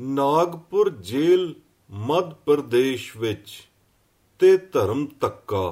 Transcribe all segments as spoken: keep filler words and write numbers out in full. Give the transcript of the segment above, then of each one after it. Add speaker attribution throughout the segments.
Speaker 1: ਨਾਗਪੁਰ ਜੇਲ੍ਹ ਮੱਧ ਪ੍ਰਦੇਸ਼ ਵਿੱਚ ਤੇ ਧਰਮ ਧੱਕਾ।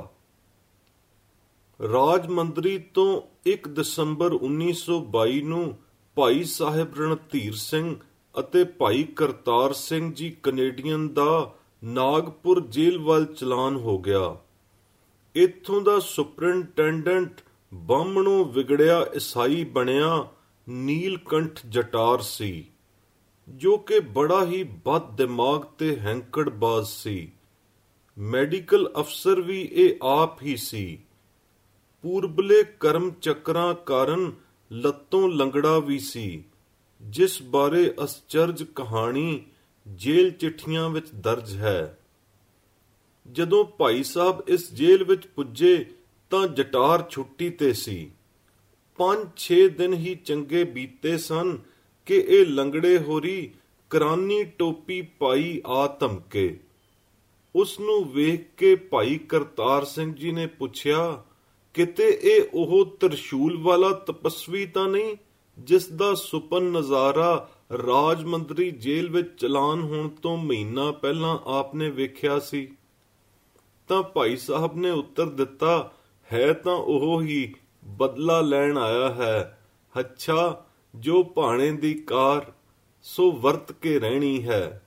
Speaker 1: ਰਾਜ ਮੰਦਰੀ ਤੋਂ ਇੱਕ ਦਸੰਬਰ ਉੱਨੀ ਸੌ ਬਾਈ ਨੂੰ ਭਾਈ ਸਾਹਿਬ ਰਣਧੀਰ ਸਿੰਘ ਅਤੇ ਭਾਈ ਕਰਤਾਰ ਸਿੰਘ ਜੀ ਕੈਨੇਡੀਅਨ ਦਾ ਨਾਗਪੁਰ ਜੇਲ੍ਹ ਵੱਲ ਚਲਾਨ ਹੋ ਗਿਆ। ਇੱਥੋਂ ਦਾ ਸੁਪਰਿੰਟੈਂਡੈਂਟ ਬਾਹਮਣੋਂ ਵਿਗੜਿਆ ਈਸਾਈ ਬਣਿਆ ਨੀਲਕੰਠ ਜਟਾਰ ਸੀ, ਜੋ ਕਿ ਬੜਾ ਹੀ ਬਦ ਦਿਮਾਗ ਤੇ ਹੈਂਕੜਬਾਜ਼ ਸੀ। ਮੈਡੀਕਲ ਅਫਸਰ ਵੀ ਇਹ ਆਪ ਹੀ ਸੀ। ਪੂਰਬਲੇ ਕਰਮ ਚੱਕਰਾਂ ਕਾਰਨ ਲੱਤੋਂ ਲੰਗੜਾ ਵੀ ਸੀ, ਜਿਸ ਬਾਰੇ ਅਸਚਰਜ ਕਹਾਣੀ ਜੇਲ੍ਹ ਚਿੱਠੀਆਂ ਵਿੱਚ ਦਰਜ ਹੈ। ਜਦੋਂ ਭਾਈ ਸਾਹਿਬ ਇਸ ਜੇਲ੍ਹ ਵਿੱਚ ਪੁੱਜੇ ਤਾਂ ਜਟਾਰ ਛੁੱਟੀ ਤੇ ਸੀ। ਪੰਜ ਛੇ ਦਿਨ ਹੀ ਚੰਗੇ ਬੀਤੇ ਸਨ ਕਿ ਇਹ ਲੰਗੜੇ ਹੋਰੀ ਕਰਾਨੀ ਟੋਪੀ ਪਾਈ ਆ ਧਮਕੇ। ਉਸ ਨੂੰ ਵੇਖ ਕੇ ਭਾਈ ਕਰਤਾਰ ਸਿੰਘ ਜੀ ਨੇ ਪੁੱਛਿਆ, ਕਿਤੇ ਇਹ ਉਹ ਤਰਸ਼ੂਲ ਵਾਲਾ ਤਪਸਵੀ ਤਾਂ ਨਹੀਂ ਜਿਸ ਦਾ ਸੁਪਨ ਨਜ਼ਾਰਾ ਰਾਜ ਮੰਦਰੀ ਜੇਲ੍ਹ ਵਿੱਚ ਚਲਾਨ ਹੋਣ ਤੋਂ ਮਹੀਨਾ ਪਹਿਲਾਂ ਆਪਨੇ ਵੇਖਿਆ ਸੀ? ਤਾਂ ਭਾਈ ਸਾਹਿਬ ਨੇ ਉੱਤਰ ਦਿੱਤਾ, ਹੈ ਤਾਂ ਉਹ ਹੀ, ਬਦਲਾ ਲੈਣ ਆਇਆ ਹੈ। ਅੱਛਾ, ਜੋ ਭਾਣੇ ਦੀ ਕਾਰ ਸੋ ਵਰਤ ਕੇ ਰਹਿਣੀ ਹੈ।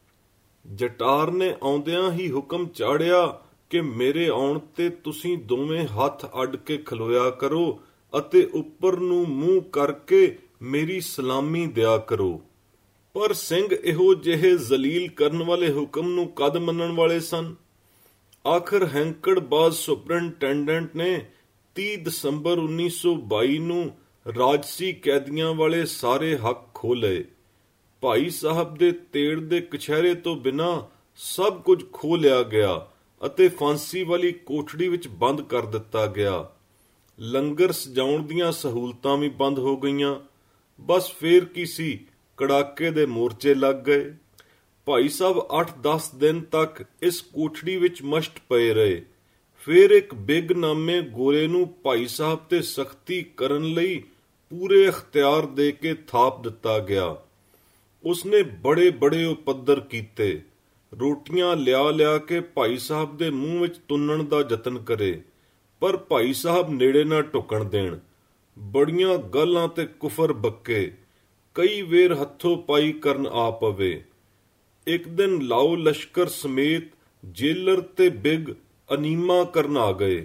Speaker 1: ਜਟਾਰ ਨੇ ਆਉਂਦਿਆਂ ਹੀ ਹੁਕਮ ਚਾੜਿਆ ਕਿ ਮੇਰੇ ਆਉਣ ਤੇ ਤੁਸੀਂ ਦੋਵੇਂ ਹੱਥ ਅੱਡ ਕੇ ਖਲੋਇਆ ਕਰੋ ਅਤੇ ਉੱਪਰ ਨੂੰ ਮੂੰਹ ਕਰਕੇ ਮੇਰੀ ਸਲਾਮੀ ਦਿਆ ਕਰੋ। ਪਰ ਸਿੰਘ ਇਹੋ ਜਿਹੇ ਜ਼ਲੀਲ ਕਰਨ ਵਾਲੇ ਹੁਕਮ ਨੂੰ ਕਦ ਮੰਨਣ ਵਾਲੇ ਸਨ? ਆਖਰ ਹੈਂਕੜਬਾਜ਼ ਸੁਪਰਿੰਟੈਂਡੈਂਟ ਨੇ ਤੀਹ ਦਸੰਬਰ ਉੱਨੀ ਸੌ ਬਾਈ ਨੂੰ ਰਾਜਸੀ ਕੈਦੀਆਂ ਵਾਲੇ ਸਾਰੇ ਹੱਕ ਖੋਹ ਲਏ। ਭਾਈ ਸਾਹਿਬ ਦੇ ਤੇੜ ਦੇ ਕਛਹਿਰੇ ਤੋਂ ਬਿਨਾਂ ਸਭ ਕੁਝ ਖੋਹ ਲਿਆ ਗਿਆ ਅਤੇ ਫਾਂਸੀ ਵਾਲੀ ਕੋਠੜੀ ਵਿੱਚ ਬੰਦ ਕਰ ਦਿੱਤਾ ਗਿਆ। ਲੰਗਰ ਸਜਾਉਣ ਦੀਆਂ ਸਹੂਲਤਾਂ ਵੀ ਬੰਦ ਹੋ ਗਈਆਂ। ਬਸ ਫੇਰ ਕੀ ਸੀ, ਕੜਾਕੇ ਦੇ ਮੋਰਚੇ ਲੱਗ ਗਏ। ਭਾਈ ਸਾਹਿਬ ਅੱਠ ਦਸ ਦਿਨ ਤੱਕ ਇਸ ਕੋਠੜੀ ਵਿੱਚ ਮਸ਼ਟ ਪਏ ਰਹੇ। ਫਿਰ ਇੱਕ ਬਿਗ ਨਾਮੇ ਗੋਰੇ ਨੂੰ ਭਾਈ ਸਾਹਿਬ ਤੇ ਸਖਤੀ ਕਰਨ ਲਈ ਪੂਰੇ ਅਖਤਿਆਰ ਦੇ ਕੇ ਥਾਪ ਦਿੱਤਾ ਗਿਆ। ਉਸਨੇ ਬੜੇ ਬੜੇ ਉਪੱਦਰ ਕੀਤੇ, ਰੋਟੀਆਂ ਲਿਆ ਲਿਆ ਕੇ ਭਾਈ ਸਾਹਿਬ ਦੇ ਮੂੰਹ ਵਿੱਚ ਤੁੰਨਣ ਦਾ ਯਤਨ ਕਰੇ, ਪਰ ਭਾਈ ਸਾਹਿਬ ਨੇੜੇ ਨਾ ਢੁਕਣ ਦੇਣ। ਬੜੀਆਂ ਗਾਲਾਂ ਤੇ ਕੁਫਰ ਬੱਕੇ, ਕਈ ਵੇਰ ਹੱਥੋਂ ਪਾਈ ਕਰਨ ਆ ਪਵੇ। ਇੱਕ ਦਿਨ ਲਾਓ ਲਸ਼ਕਰ ਸਮੇਤ ਜੇਲਰ ਤੇ ਬਿਗ ਅਨੀਮਾ ਕਰਨ ਆ ਗਏ।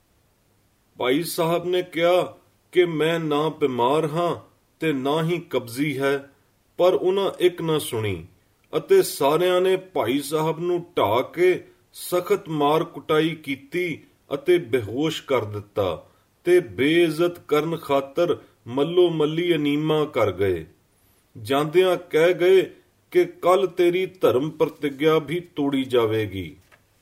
Speaker 1: ਭਾਈ ਸਾਹਿਬ ਨੇ ਕਿਹਾ ਕਿ ਮੈਂ ਨਾ ਬਿਮਾਰ ਹਾਂ ਤੇ ਨਾ ਹੀ ਕਬਜ਼ੀ ਹੈ, ਪਰ ਉਹਨਾਂ ਇੱਕ ਨਾ ਸੁਣੀ ਅਤੇ ਸਾਰਿਆਂ ਨੇ ਭਾਈ ਸਾਹਿਬ ਨੂੰ ਢਾਹ ਕੇ ਸਖਤ ਮਾਰ ਕੁਟਾਈ ਕੀਤੀ ਅਤੇ ਬੇਹੋਸ਼ ਕਰ ਦਿੱਤਾ ਤੇ ਬੇਇੱਜ਼ਤ ਕਰਨ ਖਾਤਰ ਮੱਲੋ ਮੱਲੀ ਅਨੀਮਾ ਕਰ ਗਏ। ਜਾਂਦਿਆਂ ਕਹਿ ਗਏ ਕਿ ਕੱਲ ਤੇਰੀ ਧਰਮ ਪ੍ਰਤਿਗਿਆ ਵੀ ਤੋੜੀ ਜਾਵੇਗੀ।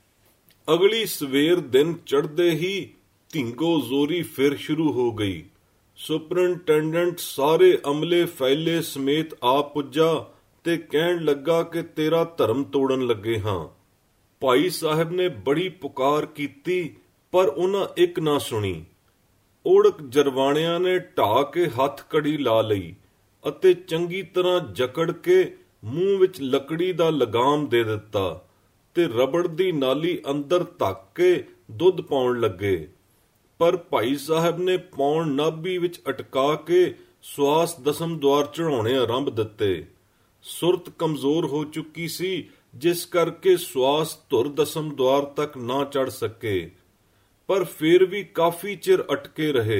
Speaker 1: ਅਗਲੀ ਸਵੇਰ ਦਿਨ ਚੜ੍ਹਦੇ ਹੀ ਧਿੰਗੋ ਜ਼ੋਰੀ ਫਿਰ ਸ਼ੁਰੂ ਹੋ ਗਈ। ਸੁਪਰਿੰਟੈਂਡੈਂਟ ਸਾਰੇ ਅਮਲੇ ਫੈਲੇ ਸਮੇਤ ਆ ਪੁੱਜਾ ਤੇ ਕਹਿਣ ਲੱਗਾ ਕਿ ਤੇਰਾ ਧਰਮ ਤੋੜਨ ਲੱਗੇ ਹਾਂ। ਭਾਈ ਸਾਹਿਬ ਨੇ ਬੜੀ ਪੁਕਾਰ ਕੀਤੀ, ਪਰ ਉਹਨਾਂ ਇੱਕ ਨਾ ਸੁਣੀ। ਓੜਕ ਜਰਵਾਣਿਆਂ ਨੇ ਢਾਹ ਕੇ ਹੱਥ ਕੜੀ ਲਾ ਲਈ ਅਤੇ ਚੰਗੀ ਤਰ੍ਹਾਂ ਜਕੜ ਕੇ ਮੂੰਹ ਵਿੱਚ ਲੱਕੜੀ ਦਾ ਲਗਾਮ ਦੇ ਦਿੱਤਾ ਤੇ ਰਬੜ ਦੀ ਨਾਲੀ ਅੰਦਰ ਧੱਕ ਕੇ ਦੁੱਧ ਪਾਉਣ ਲੱਗੇ। ਪਰ ਭਾਈ ਸਾਹਿਬ ਨੇ ਪੌਣ ਨਾਭੀ ਵਿੱਚ ਅਟਕਾ ਕੇ ਸਵਾਸ ਦਸਮ ਦੁਆਰ ਚੜਾਉਣੇ ਆਰੰਭ ਦਿੱਤੇ। ਸੁਰਤ ਕਮਜ਼ੋਰ ਹੋ ਚੁੱਕੀ ਸੀ, ਜਿਸ ਕਰਕੇ ਸਵਾਸ ਧੁਰ ਦਸਮ ਦੁਆਰ ਤੱਕ ਨਾ ਚੜ ਸਕੇ, ਪਰ ਫਿਰ ਵੀ ਕਾਫੀ ਚਿਰ ਅਟਕੇ ਰਹੇ।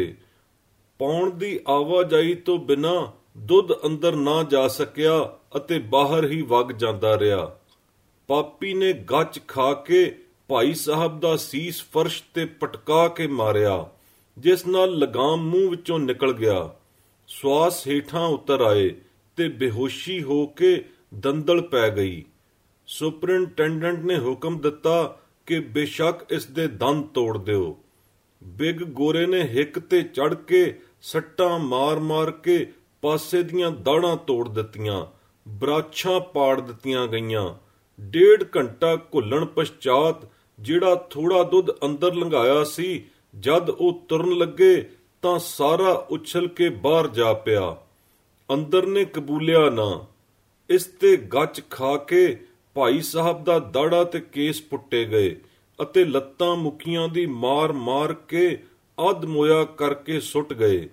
Speaker 1: ਪੌਣ ਦੀ ਆਵਾਜਾਈ ਤੋਂ ਬਿਨਾਂ ਦੁੱਧ ਅੰਦਰ ਨਾ ਜਾ ਸਕਿਆ ਅਤੇ ਬਾਹਰ ਹੀ ਵਗ ਜਾਂਦਾ ਰਿਹਾ। ਪਾਪੀ ਨੇ ਗੱਚ ਖਾ ਕੇ ਭਾਈ ਸਾਹਿਬ ਦਾ ਸੀਸ ਫਰਸ਼ ਤੇ ਪਟਕਾ ਕੇ ਮਾਰਿਆ, ਜਿਸ ਨਾਲ ਲਗਾਮ ਮੂੰਹ ਵਿੱਚੋਂ ਨਿਕਲ ਗਿਆ। ਸਵਾਸ ਹੇਠਾਂ ਉਤਰ ਆਏ ਤੇ ਬੇਹੋਸ਼ੀ ਹੋ ਕੇ ਦੰਦਲ ਪੈ ਗਈ। ਸੁਪਰਿੰਟੈਂਡੈਂਟ ਨੇ ਹੁਕਮ ਦਿੱਤਾ ਕਿ ਬੇਸ਼ੱਕ ਇਸ ਦੇ ਦੰਦ ਤੋੜ ਦਿਓ। ਬਿਗ ਗੋਰੇ ਨੇ ਹਿੱਕ ਤੇ ਚੜ੍ਹ ਕੇ ਸੱਟਾਂ ਮਾਰ-ਮਾਰ ਕੇ ਪਾਸੇ ਦੀਆਂ ਦਾੜਾਂ ਤੋੜ ਦਿੱਤੀਆਂ, ਬਰਾਛਾਂ ਪਾੜ ਦਿੱਤੀਆਂ ਗਈਆਂ। ਡੇਢ ਘੰਟਾ ਘੁੱਲਣ ਪਛਾਤ ਜਿਹੜਾ ਥੋੜਾ ਦੁੱਧ ਅੰਦਰ ਲੰਘਾਇਆ ਸੀ, ਜਦ ਉਹ ਤੁਰਨ ਲੱਗੇ ਤਾਂ ਸਾਰਾ ਉਛਲ ਕੇ ਬਾਹਰ ਜਾ ਪਿਆ। ਅੰਦਰ ਨੇ ਕਬੂਲਿਆ ਨਾ। ਇਸ ਤੇ ਗੱਚ ਖਾ ਕੇ ਭਾਈ ਸਾਹਿਬ ਦਾ ਦਾੜਾ ਤੇ ਕੇਸ ਪੁੱਟੇ ਗਏ ਅਤੇ ਲੱਤਾਂ ਮੁੱਕੀਆਂ ਦੀ ਮਾਰ ਮਾਰ ਕੇ ਅੱਧ ਮੋਇਆ ਕਰਕੇ ਸੁੱਟ ਗਏ।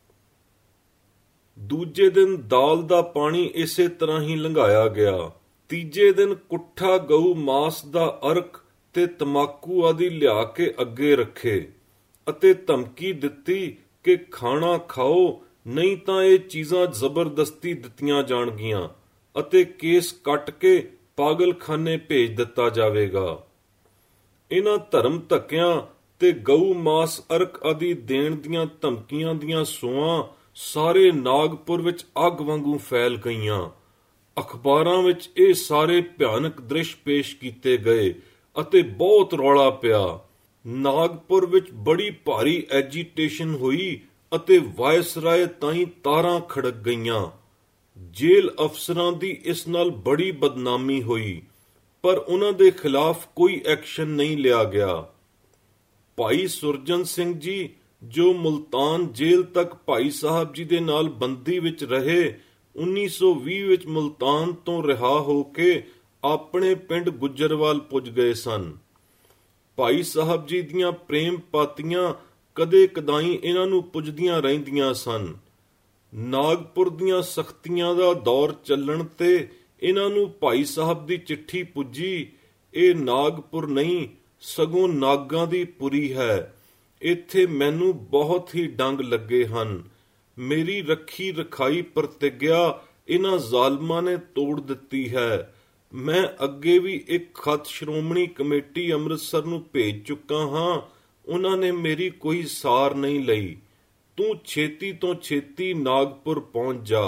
Speaker 1: ਦੂਜੇ ਦਿਨ ਦਾਲ ਦਾ ਪਾਣੀ ਇਸੇ ਤਰ੍ਹਾਂ ਹੀ ਲੰਘਾਇਆ ਗਿਆ। ਤੀਜੇ ਦਿਨ ਕੁੱਠਾ ਗਊ ਮਾਸ ਦਾ ਅਰਕ ਤੇ ਤਮਾਕੂ ਆਦਿ ਲਿਆ ਕੇ ਅੱਗੇ ਰੱਖੇ ਅਤੇ ਧਮਕੀ ਦਿੱਤੀ ਕਿ ਖਾਣਾ ਖਾਓ, ਨਹੀਂ ਤਾਂ ਇਹ ਚੀਜ਼ਾਂ ਜ਼ਬਰਦਸਤੀ ਦਿੱਤੀਆਂ ਜਾਣਗੀਆਂ ਅਤੇ ਕੇਸ ਕੱਟ ਕੇ ਪਾਗਲਖਾਨੇ ਭੇਜ ਦਿੱਤਾ ਜਾਵੇਗਾ। ਇਹਨਾਂ ਧਰਮ ਧੱਕਿਆਂ ਤੇ ਗਊ ਮਾਸ ਅਰਕ ਆਦਿ ਦੇਣ ਦੀਆਂ ਧਮਕੀਆਂ ਦੀਆਂ ਸੂਆਂ ਸਾਰੇ ਨਾਗਪੁਰ ਵਿੱਚ ਅੱਗ ਵਾਂਗੂ ਫੈਲ ਗਈਆਂ। ਅਖਬਾਰਾਂ ਵਿੱਚ ਇਹ ਸਾਰੇ ਭਿਆਨਕ ਦ੍ਰਿਸ਼ ਪੇਸ਼ ਕੀਤੇ ਗਏ ਅਤੇ ਬਹੁਤ ਰੌਲਾ ਪਿਆ। ਨਾਗਪੁਰ ਵਿੱਚ ਬੜੀ ਭਾਰੀ ਐਜੀਟੇਸ਼ਨ ਹੋਈ ਅਤੇ ਵਾਇਸਰਾਏ ਤਾਈਂ ਤਾਰਾਂ ਖੜਕ ਗਈਆਂ। ਜੇਲ੍ਹ ਅਫਸਰਾਂ ਦੀ ਇਸ ਨਾਲ ਬੜੀ ਬਦਨਾਮੀ ਹੋਈ, ਪਰ ਉਹਨਾਂ ਦੇ ਖਿਲਾਫ ਕੋਈ ਐਕਸ਼ਨ ਨਹੀਂ ਲਿਆ ਗਿਆ। ਭਾਈ ਸੁਰਜਨ ਸਿੰਘ ਜੀ, ਜੋ ਮੁਲਤਾਨ ਜੇਲ੍ਹ ਤੱਕ ਭਾਈ ਸਾਹਿਬ ਜੀ ਦੇ ਨਾਲ ਬੰਦੀ ਵਿੱਚ ਰਹੇ, ਉੱਨੀ ਸੌ ਵੀਹ ਵਿੱਚ ਮੁਲਤਾਨ ਤੋਂ ਰਿਹਾ ਹੋ ਕੇ ਆਪਣੇ ਪਿੰਡ ਗੁੱਜਰਵਾਲ ਪੁੱਜ ਗਏ ਸਨ। ਭਾਈ ਸਾਹਿਬ ਜੀ ਦੀਆਂ ਪ੍ਰੇਮ ਪਾਤੀਆਂ ਕਦੇ ਕਦਾਈ ਇਹਨਾਂ ਨੂੰ ਪੁੱਜਦੀਆਂ ਰਹਿੰਦੀਆਂ ਸਨ। ਨਾਗਪੁਰ ਦੀਆਂ ਸਖਤੀਆਂ ਦਾ ਦੌਰ ਚੱਲਣ ਤੇ ਇਹਨਾਂ ਨੂੰ ਭਾਈ ਸਾਹਿਬ ਦੀ ਚਿੱਠੀ ਪੁੱਜੀ, ਇਹ ਨਾਗਪੁਰ ਨਹੀਂ ਸਗੋਂ ਨਾਗਾਂ ਦੀ ਪੁਰੀ ਹੈ। ਇੱਥੇ ਮੈਨੂੰ ਬਹੁਤ ਹੀ ਡੰਗ ਲੱਗੇ ਹਨ। ਮੇਰੀ ਰੱਖੀ ਰਖਾਈ ਪ੍ਰਤਿਗਿਆ ਇਹਨਾਂ ਜ਼ਾਲਮਾਂ ਨੇ ਤੋੜ ਦਿੱਤੀ ਹੈ। ਮੈਂ ਅੱਗੇ ਵੀ ਇੱਕ ਖਤ ਸ਼੍ਰੋਮਣੀ ਕਮੇਟੀ ਅੰਮ੍ਰਿਤਸਰ ਨੂੰ ਭੇਜ ਚੁੱਕਾ ਹਾਂ, ਉਹਨਾਂ ਨੇ ਮੇਰੀ ਕੋਈ ਸਾਰ ਨਹੀਂ ਲਈ। ਤੂੰ ਛੇਤੀ ਤੋਂ ਛੇਤੀ ਨਾਗਪੁਰ ਪਹੁੰਚ ਜਾ।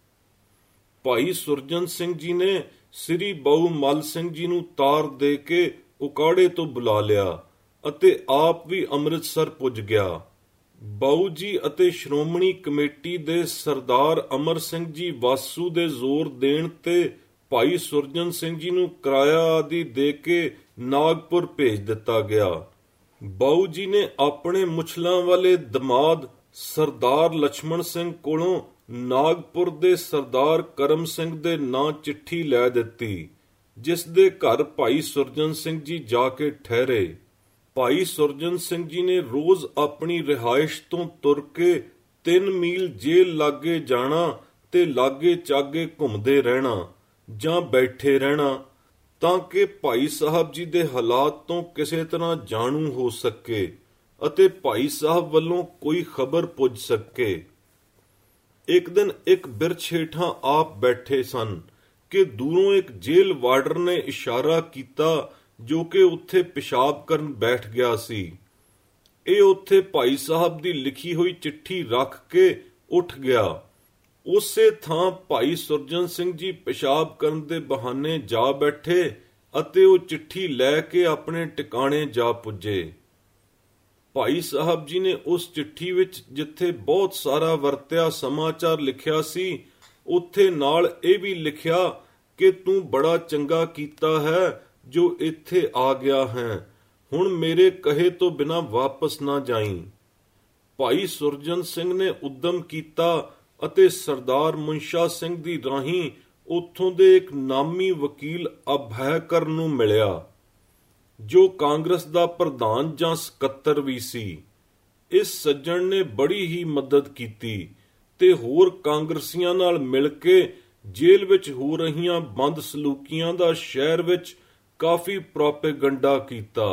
Speaker 1: ਭਾਈ ਸੁਰਜਨ ਸਿੰਘ ਜੀ ਨੇ ਸ੍ਰੀ ਬਾਊ ਮੱਲ ਸਿੰਘ ਜੀ ਨੂੰ ਤਾਰ ਦੇ ਕੇ ਉਕਾੜੇ ਤੋਂ ਬੁਲਾ ਲਿਆ ਅਤੇ ਆਪ ਵੀ ਅੰਮ੍ਰਿਤਸਰ ਪੁੱਜ ਗਿਆ। ਬਾਊ ਜੀ ਅਤੇ ਸ਼੍ਰੋਮਣੀ ਕਮੇਟੀ ਦੇ ਸਰਦਾਰ ਅਮਰ ਸਿੰਘ ਜੀ ਵਾਸੂ ਦੇ ਜ਼ੋਰ ਦੇਣ ਤੇ ਭਾਈ ਸੁਰਜਨ ਸਿੰਘ ਜੀ ਨੂੰ ਕਿਰਾਇਆ ਆਦਿ ਦੇ ਕੇ ਨਾਗਪੁਰ ਭੇਜ ਦਿੱਤਾ ਗਿਆ। ਬਾਊ ਜੀ ਨੇ ਆਪਣੇ ਮੁਛਲਾਂ ਵਾਲੇ ਦਮਾਦ ਸਰਦਾਰ ਲਛਮਣ ਸਿੰਘ ਕੋਲੋਂ ਨਾਗਪੁਰ ਦੇ ਸਰਦਾਰ ਕਰਮ ਸਿੰਘ ਦੇ ਨਾਂ ਚਿੱਠੀ ਲੈ ਦਿੱਤੀ, ਜਿਸ ਦੇ ਘਰ ਭਾਈ ਸੁਰਜਨ ਸਿੰਘ ਜੀ ਜਾ ਕੇ ਠਹਿਰੇ। ਭਾਈ ਸੁਰਜਨ ਸਿੰਘ ਜੀ ਨੇ ਰੋਜ਼ ਆਪਣੀ ਰਿਹਾਇਸ਼ ਤੋਂ ਤੁਰ ਕੇ ਤਿੰਨ ਮੀਲ ਜੇਲ੍ਹ ਲਾਗੇ ਜਾਣਾ ਤੇ ਲਾਗੇ ਚਾਗੇ ਘੁੰਮਦੇ ਰਹਿਣਾ ਜਾਂ ਬੈਠੇ ਰਹਿਣਾ, ਤਾਂ ਕਿ ਭਾਈ ਸਾਹਿਬ ਜੀ ਦੇ ਹਾਲਾਤ ਤੋਂ ਕਿਸੇ ਤਰ੍ਹਾਂ ਜਾਣੂ ਹੋ ਸਕੇ ਅਤੇ ਭਾਈ ਸਾਹਿਬ ਵੱਲੋਂ ਕੋਈ ਖਬਰ ਪੁੱਜ ਸਕੇ। ਇੱਕ ਦਿਨ ਇੱਕ ਬਿਰਛ ਹੇਠਾਂ ਆਪ ਬੈਠੇ ਸਨ ਕਿ ਦੂਰੋਂ ਇੱਕ ਜੇਲ੍ਹ ਵਾਰਡਰ ਨੇ ਇਸ਼ਾਰਾ ਕੀਤਾ, ਜੋ ਕਿ ਉੱਥੇ ਪਿਸ਼ਾਬ ਕਰਨ ਬੈਠ ਗਿਆ ਸੀ। ਇਹ ਉੱਥੇ ਭਾਈ ਸਾਹਿਬ ਦੀ ਲਿਖੀ ਹੋਈ ਚਿੱਠੀ ਰੱਖ ਕੇ ਉੱਠ ਗਿਆ। ਉਸੇ ਥਾਂ ਭਾਈ ਸੁਰਜਨ ਸਿੰਘ ਜੀ ਪਿਸ਼ਾਬ ਕਰਨ ਦੇ ਬਹਾਨੇ ਜਾ ਬੈਠੇ ਅਤੇ ਉਹ ਚਿੱਠੀ ਲੈ ਕੇ ਆਪਣੇ ਟਿਕਾਣੇ ਜਾ ਪੁੱਜੇ। ਭਾਈ ਸਾਹਿਬ ਜੀ ਨੇ ਉਸ ਚਿੱਠੀ ਵਿੱਚ ਜਿੱਥੇ ਬਹੁਤ ਸਾਰਾ ਵਰਤਿਆ ਸਮਾਚਾਰ ਲਿਖਿਆ ਸੀ, ਉੱਥੇ ਨਾਲ ਇਹ ਵੀ ਲਿਖਿਆ ਕਿ ਤੂੰ ਬੜਾ ਚੰਗਾ ਕੀਤਾ ਹੈ ਜੋ ਇੱਥੇ ਆ ਗਿਆ ਹੈ, ਹੁਣ ਮੇਰੇ ਕਹੇ ਤੋਂ ਬਿਨਾ ਵਾਪਸ ਨਾ ਜਾਈਂ। ਭਾਈ ਸੁਰਜਨ ਸਿੰਘ ਨੇ ਉਦਮ ਕੀਤਾ ਅਤੇ ਸਰਦਾਰ ਮੁਨਸ਼ਾ ਸਿੰਘ ਦੀ ਰਾਹੀਂ ਉੱਥੋਂ ਦੇ ਇੱਕ ਨਾਮੀ ਵਕੀਲ ਅਭੈਕਰ ਨੂੰ ਮਿਲਿਆ, ਜੋ ਕਾਂਗਰਸ ਦਾ ਪ੍ਰਧਾਨ ਜਾਂ ਸਕੱਤਰ ਵੀ ਸੀ। ਇਸ ਸੱਜਣ ਨੇ ਬੜੀ ਹੀ ਮਦਦ ਕੀਤੀ ਤੇ ਹੋਰ ਕਾਂਗਰਸੀਆਂ ਨਾਲ ਮਿਲ ਕੇ ਜੇਲ੍ਹ ਵਿੱਚ ਹੋ ਰਹੀਆਂ ਬੰਦ ਸਲੂਕੀਆਂ ਦਾ ਸ਼ਹਿਰ ਵਿੱਚ ਕਾਫੀ ਪ੍ਰੋਪੇਗੰਡਾ ਕੀਤਾ।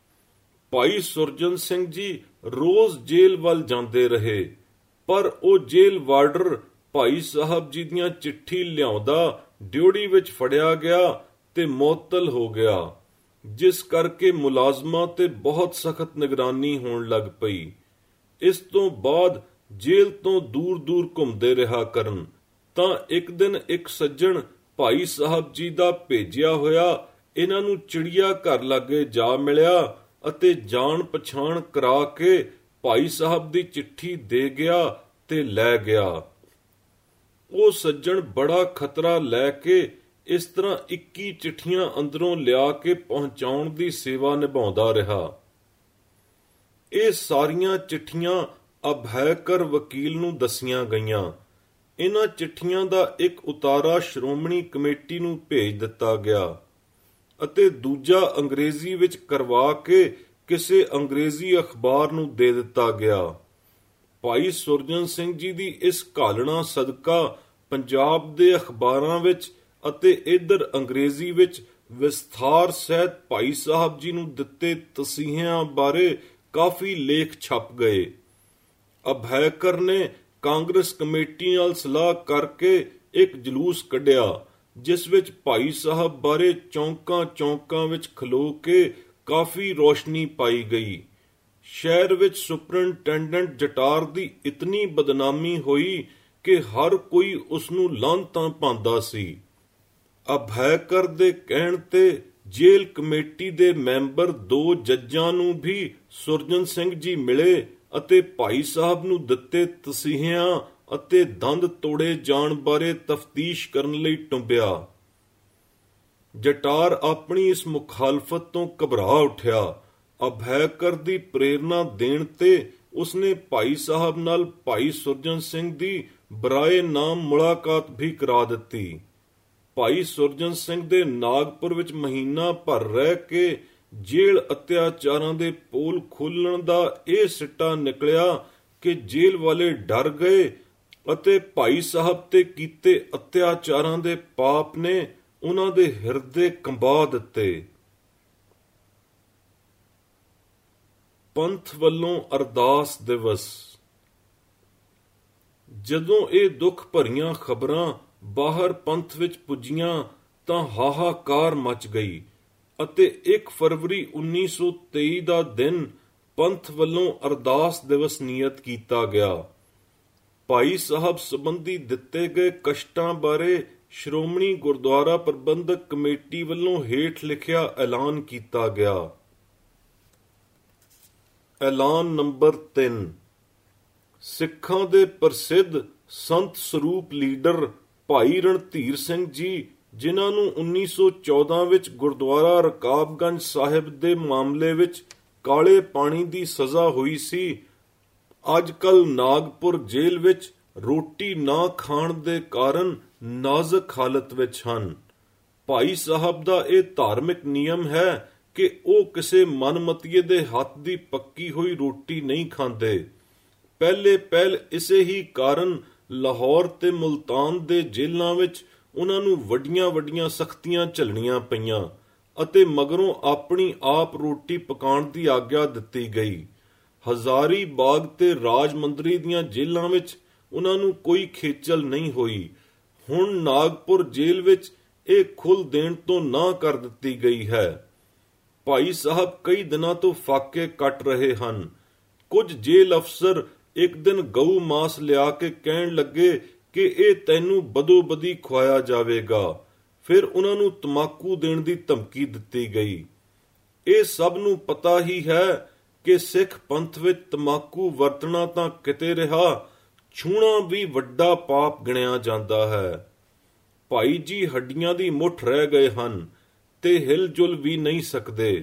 Speaker 1: ਭਾਈ ਸੁਰਜਨ ਸਿੰਘ ਜੀ ਰੋਜ਼ ਜੇਲ੍ਹ ਵੱਲ ਜਾਂਦੇ ਰਹੇ, ਪਰ ਉਹ ਜੇਲ੍ਹ ਵਾਰਡਰ ਭਾਈ ਸਾਹਿਬ ਜੀ ਦੀਆਂ ਚਿੱਠੀ ਲਿਆਉਂਦਾ ਡਿਊਟੀ ਵਿੱਚ ਫੜਿਆ ਗਿਆ ਤੇ ਮੁਅੱਤਲ ਹੋ ਗਿਆ, ਜਿਸ ਕਰਕੇ ਮੁਲਾਜ਼ਮਾਂ ਤੇ ਬਹੁਤ ਸਖਤ ਨਿਗਰਾਨੀ ਹੋਣ ਲੱਗ ਪਈ। ਇਸ ਤੋਂ ਬਾਅਦ ਜੇਲ੍ਹ ਤੋਂ ਦੂਰ ਦੂਰ ਘੁੰਮਦੇ ਰਿਹਾ ਕਰਨ ਤਾਂ ਇੱਕ ਦਿਨ ਇੱਕ ਸੱਜਣ ਭਾਈ ਸਾਹਿਬ ਜੀ ਦਾ ਭੇਜਿਆ ਹੋਇਆ ਇਹਨਾਂ ਨੂੰ ਚਿੜੀਆ ਘਰ ਲਾਗੇ ਜਾ ਮਿਲਿਆ ਅਤੇ ਜਾਣ ਪਛਾਣ ਕਰਾ ਕੇ ਭਾਈ ਸਾਹਿਬ ਦੀ ਚਿੱਠੀ ਦੇ ਗਿਆ ਤੇ ਲੈ ਗਿਆ। ਉਹ ਸੱਜਣ ਬੜਾ ਖਤਰਾ ਲੈ ਕੇ ਇਸ ਤਰ੍ਹਾਂ ਇੱਕੀ ਚਿੱਠੀਆਂ ਅੰਦਰੋਂ ਲਿਆ ਕੇ ਪਹੁੰਚਾਉਣ ਦੀ ਸੇਵਾ ਨਿਭਾਉਂਦਾ ਰਿਹਾ। ਇਹ ਸਾਰੀਆਂ ਚਿੱਠੀਆਂ ਅਭੈਕਰ ਵਕੀਲ ਨੂੰ ਦੱਸੀਆਂ ਗਈਆਂ। ਇਹਨਾਂ ਚਿੱਠੀਆਂ ਦਾ ਇੱਕ ਉਤਾਰਾ ਸ਼੍ਰੋਮਣੀ ਕਮੇਟੀ ਨੂੰ ਭੇਜ ਦਿੱਤਾ ਗਿਆ ਅਤੇ ਦੂਜਾ ਅੰਗਰੇਜ਼ੀ ਵਿੱਚ ਕਰਵਾ ਕੇ ਕਿਸੇ ਅੰਗਰੇਜ਼ੀ ਅਖਬਾਰ ਨੂੰ ਦੇ ਦਿੱਤਾ ਗਿਆ। ਭਾਈ ਸੁਰਜਨ ਸਿੰਘ ਜੀ ਦੀ ਇਸ ਘਾਲਣਾ ਸਦਕਾ ਪੰਜਾਬ ਦੇ ਅਖਬਾਰਾਂ ਵਿੱਚ ਅਤੇ ਇੱਧਰ ਅੰਗਰੇਜ਼ੀ ਵਿੱਚ ਵਿਸਥਾਰ ਸਹਿਤ ਭਾਈ ਸਾਹਿਬ ਜੀ ਨੂੰ ਦਿੱਤੇ ਤਸੀਹਿਆਂ ਬਾਰੇ ਕਾਫੀ ਲੇਖ ਛਪ ਗਏ। ਅਭੈਕਰ ਨੇ ਕਾਂਗਰਸ ਕਮੇਟੀ ਨਾਲ ਸਲਾਹ ਕਰਕੇ ਇੱਕ ਜਲੂਸ ਕੱਢਿਆ, ਜਿਸ ਵਿੱਚ ਭਾਈ ਸਾਹਿਬ ਬਾਰੇ ਚੌਂਕਾਂ ਚੌਂਕਾਂ ਵਿੱਚ ਖਲੋ ਕੇ ਕਾਫੀ ਰੋਸ਼ਨੀ ਪਾਈ ਗਈ। ਸ਼ਹਿਰ ਵਿੱਚ ਸੁਪਰਨਟੈਂਡੈਂਟ ਜਟਾਰ ਦੀ ਇਤਨੀ ਬਦਨਾਮੀ ਹੋਈ ਕਿ ਹਰ ਕੋਈ ਉਸ ਨੂੰ ਲਾਹਨਤਾਂ ਪਾਉਂਦਾ ਸੀ। ਅਭੈਕਰ ਦੇ ਕਹਿਣ ਤੇ ਜੇਲ੍ਹ ਕਮੇਟੀ ਦੇ ਮੈਂਬਰ ਦੋ ਜੱਜਾਂ ਨੂੰ ਵੀ ਸੁਰਜਨ ਸਿੰਘ ਜੀ ਮਿਲੇ ਅਤੇ ਭਾਈ ਸਾਹਿਬ ਨੂੰ ਦਿੱਤੇ ਤਸੀਹਿਆਂ ਅਤੇ ਦੰਦ ਤੋੜੇ ਜਾਣ ਬਾਰੇ ਤਫਤੀਸ਼ ਕਰਨ ਲਈ ਟੁੰਬਿਆ। ਜਟਾਰ ਆਪਣੀ ਇਸ ਮੁਖਾਲਫਤ ਤੋਂ ਘਬਰਾ ਉੱਠਿਆ। ਅਭੈਕਰ ਦੀ ਪ੍ਰੇਰਨਾ ਦੇਣ ਤੇ ਉਸਨੇ ਭਾਈ ਸਾਹਿਬ ਨਾਲ ਭਾਈ ਸੁਰਜਨ ਸਿੰਘ ਦੀ ਬਰਾਏ ਨਾਮ ਮੁਲਾਕਾਤ ਵੀ ਕਰਾ ਦਿੱਤੀ। ਭਾਈ ਸੁਰਜਨ ਸਿੰਘ ਦੇ ਨਾਗਪੁਰ ਵਿੱਚ ਮਹੀਨਾ ਭਰ ਰਹਿ ਕੇ ਜੇਲ੍ਹ ਅਤਿਆਚਾਰਾਂ ਦੇ ਪੋਲ ਖੋਲਣ ਦਾ ਇਹ ਸਿੱਟਾ ਨਿਕਲਿਆ ਕਿ ਜੇਲ੍ਹ ਵਾਲੇ ਡਰ ਗਏ ਅਤੇ ਭਾਈ ਸਾਹਿਬ ਤੇ ਕੀਤੇ ਅਤਿਆਚਾਰਾਂ ਦੇ ਪਾਪ ਨੇ ਉਹਨਾਂ ਦੇ ਹਿਰਦੇ ਕੰਬਾ ਦਿੱਤੇ। ਪੰਥ ਵੱਲੋਂ ਅਰਦਾਸ ਦਿਵਸ। ਜਦੋਂ ਇਹ ਦੁੱਖ ਭਰੀਆਂ ਖਬਰਾਂ ਬਾਹਰ ਪੰਥ ਵਿੱਚ ਪੁੱਜੀਆਂ ਤਾਂ ਹਾਹਾਕਾਰ ਮਚ ਗਈ ਅਤੇ ਇੱਕ ਫਰਵਰੀ ਉੱਨੀ ਸੌ ਤੇਈ ਦਾ ਦਿਨ ਪੰਥ ਵੱਲੋਂ ਅਰਦਾਸ ਦਿਵਸ ਨਿਯਤ ਕੀਤਾ ਗਿਆ। ਭਾਈ ਸਾਹਿਬ ਸੰਬੰਧੀ ਦਿੱਤੇ ਗਏ ਕਸ਼ਟਾਂ ਬਾਰੇ ਸ਼੍ਰੋਮਣੀ ਗੁਰਦੁਆਰਾ ਪ੍ਰਬੰਧਕ ਕਮੇਟੀ ਵੱਲੋਂ ਹੇਠ ਲਿਖਿਆ ਐਲਾਨ ਕੀਤਾ ਗਿਆ। ਐਲਾਨ ਨੰਬਰ ਤਿੰਨ। ਸਿੱਖਾਂ ਦੇ ਪ੍ਰਸਿੱਧ ਸੰਤ ਸਰੂਪ ਲੀਡਰ ਭਾਈ ਰਣਧੀਰ ਸਿੰਘ ਜੀ, ਜਿਨ੍ਹਾਂ ਨੂੰ ਉੱਨੀ ਸੌ ਚੌਦਾਂ ਵਿੱਚ ਗੁਰਦੁਆਰਾ ਰਕਾਬਗੰਜ ਸਾਹਿਬ ਦੇ ਮਾਮਲੇ ਵਿੱਚ ਕਾਲੇ ਪਾਣੀ ਦੀ ਸਜ਼ਾ ਹੋਈ ਸੀ, ਅੱਜ ਕੱਲ ਨਾਗਪੁਰ ਜੇਲ੍ਹ ਵਿੱਚ ਰੋਟੀ ਨਾ ਖਾਣ ਦੇ ਕਾਰਨ ਨਾਜ਼ੁਕ ਹਾਲਤ ਵਿੱਚ ਹਨ। ਭਾਈ ਸਾਹਿਬ ਦਾ ਇਹ ਧਾਰਮਿਕ ਨਿਯਮ ਹੈ ਕਿ ਉਹ ਕਿਸੇ ਮਨਮਤੀਏ ਦੇ ਹੱਥ ਦੀ ਪੱਕੀ ਹੋਈ ਰੋਟੀ ਨਹੀਂ ਖਾਂਦੇ। ਪਹਿਲੇ ਪਹਿਲ ਇਸੇ ਹੀ ਕਾਰਨ ਲਾਹੌਰ ਤੇ ਮੁਲਤਾਨ ਦੇ ਜੇਲ੍ਹਾਂ ਵਿੱਚ ਉਹਨਾਂ ਨੂੰ ਵੱਡੀਆਂ ਵੱਡੀਆਂ ਸਖਤੀਆਂ ਝੱਲਣੀਆਂ ਪਈਆਂ ਅਤੇ ਮਗਰੋਂ ਆਪਣੀ ਆਪ ਰੋਟੀ ਪਕਾਉਣ ਦੀ ਆਗਿਆ ਦਿੱਤੀ ਗਈ। ਹਜ਼ਾਰੀ ਬਾਗ ਤੇ ਰਾਜਮੰਦਰੀ ਦੀਆਂ ਜੇਲ੍ਹਾਂ ਵਿੱਚ ਉਹਨਾਂ ਨੂੰ ਕੋਈ ਖੇਚਲ ਨਹੀਂ ਹੋਈ। ਹੁਣ ਨਾਗਪੁਰ ਜੇਲ੍ਹ ਵਿੱਚ ਇਹ ਖੁੱਲ੍ਹ ਦੇਣ ਤੋਂ ਨਾ ਕਰ ਦਿੱਤੀ ਗਈ ਹੈ। ਭਾਈ ਸਾਹਿਬ ਕਈ ਦਿਨਾਂ ਤੋਂ ਫਾਕੇ ਕੱਟ ਰਹੇ ਹਨ। ਕੁਝ ਜੇਲ੍ਹ ਅਫਸਰ ਇੱਕ ਦਿਨ ਗਊ ਮਾਸ ਲਿਆ ਕੇ ਕਹਿਣ ਲੱਗੇ ਕਿ ਇਹ ਤੈਨੂੰ ਬਦੋ ਬਦੀ ਖਵਾਇਆ ਜਾਵੇਗਾ। ਫਿਰ ਉਹਨਾਂ ਨੂੰ ਤਮਾਕੂ ਦੇਣ ਦੀ ਧਮਕੀ ਦਿੱਤੀ ਗਈ। ਇਹ ਸਭ ਨੂੰ ਪਤਾ ਹੀ ਹੈ ਕਿ ਸਿੱਖ ਪੰਥ ਵਿੱਚ ਤਮਾਕੂ ਵਰਤਣਾ ਤਾਂ ਕਿਤੇ ਰਿਹਾ, ਛੂਣਾ ਵੀ ਵੱਡਾ ਪਾਪ ਗਿਣਿਆ ਜਾਂਦਾ ਹੈ। ਭਾਈ ਜੀ ਹੱਡੀਆਂ ਦੀ ਮੁੱਠ ਰਹਿ ਗਏ ਹਨ ਤੇ ਹਿਲ ਜੁਲ ਵੀ ਨਹੀਂ ਸਕਦੇ।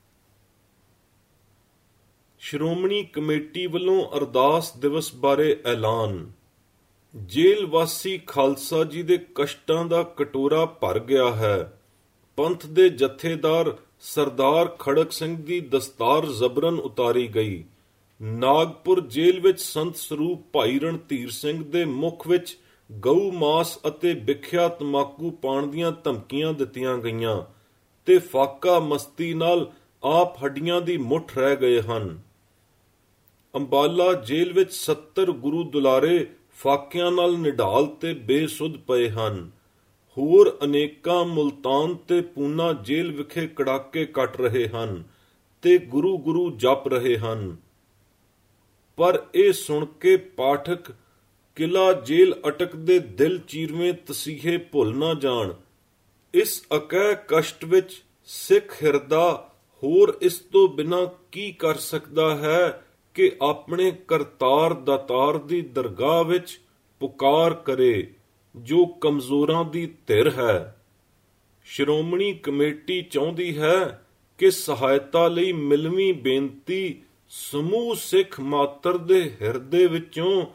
Speaker 1: ਸ਼੍ਰੋਮਣੀ ਕਮੇਟੀ ਵੱਲੋਂ ਅਰਦਾਸ ਦਿਵਸ ਬਾਰੇ ਐਲਾਨ। ਜੇਲ੍ਹ ਵਾਸੀ ਖਾਲਸਾ ਜੀ ਦੇ ਕਸ਼ਟਾਂ ਦਾ ਕਟੋਰਾ ਭਰ ਗਿਆ ਹੈ। ਪੰਥ ਦੇ ਜਥੇਦਾਰ ਸਰਦਾਰ ਖੜਕ ਸਿੰਘ ਦੀ ਦਸਤਾਰ ਜ਼ਬਰਨ ਉਤਾਰੀ ਗਈ। ਨਾਗਪੁਰ ਜੇਲ੍ਹ ਵਿੱਚ ਸੰਤ ਸਰੂਪ ਭਾਈ ਰਣਧੀਰ ਸਿੰਘ ਦੇ ਮੁਖ ਵਿੱਚ ਗਊ ਮਾਸ ਅਤੇ ਵਿਖਿਆ ਤਮਾਕੂ ਪਾਣ ਦੀਆਂ ਧਮਕੀਆਂ ਦਿੱਤੀਆਂ ਗਈਆਂ ਤੇ ਫਾਕਾ ਮਸਤੀ ਨਾਲ ਆਪ ਹੱਡੀਆਂ ਦੀ ਮੁੱਠ ਰਹਿ ਗਏ ਹਨ। ਅੰਬਾਲਾ ਜੇਲ੍ਹ ਵਿੱਚ ਸੱਤਰ ਗੁਰੂ ਦੁਲਾਰੇ ਫਾਕਿਆਂ ਨਾਲ ਨਿਢਾਲ ਤੇ ਬੇਸੁੱਧ ਪਏ ਹਨ। ਹੋਰ ਅਨੇਕਾਂ ਮੁਲਤਾਨ ਤੇ ਪੂਨਾ ਜੇਲ੍ਹ ਵਿਖੇ ਕੜਾਕੇ ਕੱਟ ਰਹੇ ਹਨ ਤੇ ਗੁਰੂ ਗੁਰੂ ਜਪ ਰਹੇ ਹਨ। ਪਰ ਇਹ ਸੁਣ ਕੇ ਪਾਠਕ ਕਿਲਾ ਜੇਲ੍ਹ ਅਟਕ ਦੇ ਦਿਲ ਚੀਰਵੇਂ ਤਸੀਹੇ ਭੁੱਲ ਨਾ ਜਾਣ। ਇਸ ਅਕਹਿ ਕਸ਼ਟ ਵਿੱਚ ਸਿੱਖ ਹਿਰਦਾ ਹੋਰ ਇਸ ਤੋਂ ਬਿਨਾਂ ਕੀ ਕਰ ਸਕਦਾ ਹੈ ਕਿ ਆਪਣੇ ਕਰਤਾਰ ਦਾਤਾਰ ਦੀ ਦਰਗਾਹ ਵਿੱਚ ਪੁਕਾਰ ਕਰੇ, ਜੋ ਕਮਜ਼ੋਰਾਂ ਦੀ ਧਿਰ ਹੈ। ਸ਼੍ਰੋਮਣੀ ਕਮੇਟੀ ਚਾਹੁੰਦੀ ਹੈ ਕਿ ਸਹਾਇਤਾ ਲਈ ਮਿਲਵੀਂ ਬੇਨਤੀ ਸਮੂਹ ਸਿੱਖ ਮਾਤਰ ਦੇ ਹਿਰਦੇ ਵਿੱਚੋਂ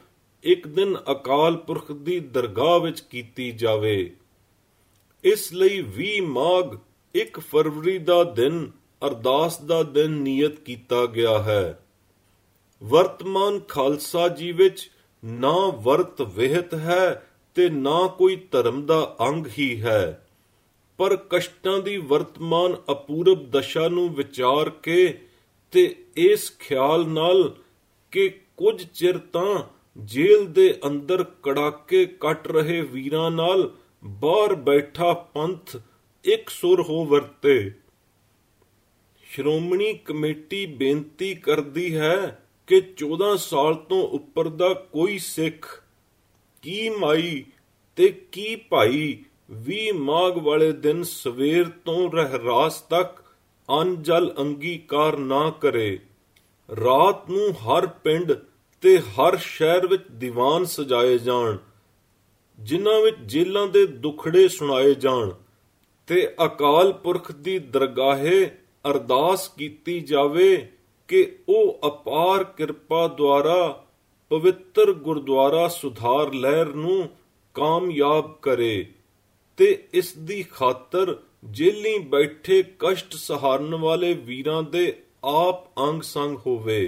Speaker 1: ਇੱਕ ਦਿਨ ਅਕਾਲ ਪੁਰਖ ਦੀ ਦਰਗਾਹ ਵਿੱਚ ਕੀਤੀ ਜਾਵੇ। ਇਸ ਲਈ ਵੀਹ ਮਾਘ ਇੱਕ ਫਰਵਰੀ ਦਾ ਦਿਨ ਅਰਦਾਸ ਦਾ ਦਿਨ ਨਿਯਤ ਕੀਤਾ ਗਿਆ ਹੈ। ਵਰਤਮਾਨ ਖਾਲਸਾ ਜੀ ਵਿੱਚ ਨਾ ਵਰਤ ਵਿਹਿਤ ਹੈ ਤੇ ਨਾ ਕੋਈ ਧਰਮ ਦਾ ਅੰਗ ਹੀ ਹੈ, ਪਰ ਕਸ਼ਟਾਂ ਦੀ ਵਰਤਮਾਨ ਅਪੂਰਬ ਦਸ਼ਾ ਨੂੰ ਵਿਚਾਰ ਕੇ ਤੇ ਇਸ ਖਿਆਲ ਨਾਲ ਕਿ ਕੁਝ ਚਿਰ ਤਾਂ ਜੇਲ੍ਹ ਦੇ ਅੰਦਰ ਕੜਾਕੇ ਕੱਟ ਰਹੇ ਵੀਰਾਂ ਨਾਲ ਬਾਹਰ ਬੈਠਾ ਪੰਥ ਇੱਕ ਸੁਰ ਹੋ ਵਰਤੇ। ਸ਼੍ਰੋਮਣੀ ਕਮੇਟੀ ਬੇਨਤੀ ਕਰਦੀ ਹੈ ਕਿ ਚੌਦਾਂ ਸਾਲ ਤੋਂ ਉੱਪਰ ਦਾ ਕੋਈ ਸਿੱਖ, ਕੀ ਮਾਈ ਤੇ ਕੀ ਭਾਈ ਵੀਹ ਮਾਘ ਵਾਲੇ ਦਿਨ ਸਵੇਰ ਤੋਂ ਰਹਿਰਾਸ ਤੱਕ ਅੰਨ ਜਲ ਅੰਗੀਕਾਰ ਨਾ ਕਰੇ। ਰਾਤ ਨੂੰ ਹਰ ਪਿੰਡ ਤੇ ਹਰ ਸ਼ਹਿਰ ਵਿੱਚ ਦੀਵਾਨ ਸਜਾਏ ਜਾਣ, ਜਿਨ੍ਹਾਂ ਵਿੱਚ ਜੇਲਾਂ ਦੇ ਦੁਖੜੇ ਸੁਣਾਏ ਜਾਣ ਤੇ ਅਕਾਲ ਪੁਰਖ ਦੀ ਦਰਗਾਹੇ ਅਰਦਾਸ ਕੀਤੀ ਜਾਵੇ ਕਿ ਉਹ ਅਪਾਰ ਕਿਰਪਾ ਦੁਆਰਾ ਪਵਿੱਤਰ ਗੁਰਦੁਆਰਾ ਸੁਧਾਰ ਲਹਿਰ ਨੂੰ ਕਾਮਯਾਬ ਕਰੇ ਤੇ ਇਸ ਦੀ ਖਾਤਰ ਜੇਲੀਂ ਬੈਠੇ ਕਸ਼ਟ ਸਹਾਰਨ ਵਾਲੇ ਵੀਰਾਂ ਦੇ ਆਪ ਅੰਗ ਸੰਗ ਹੋਵੇ।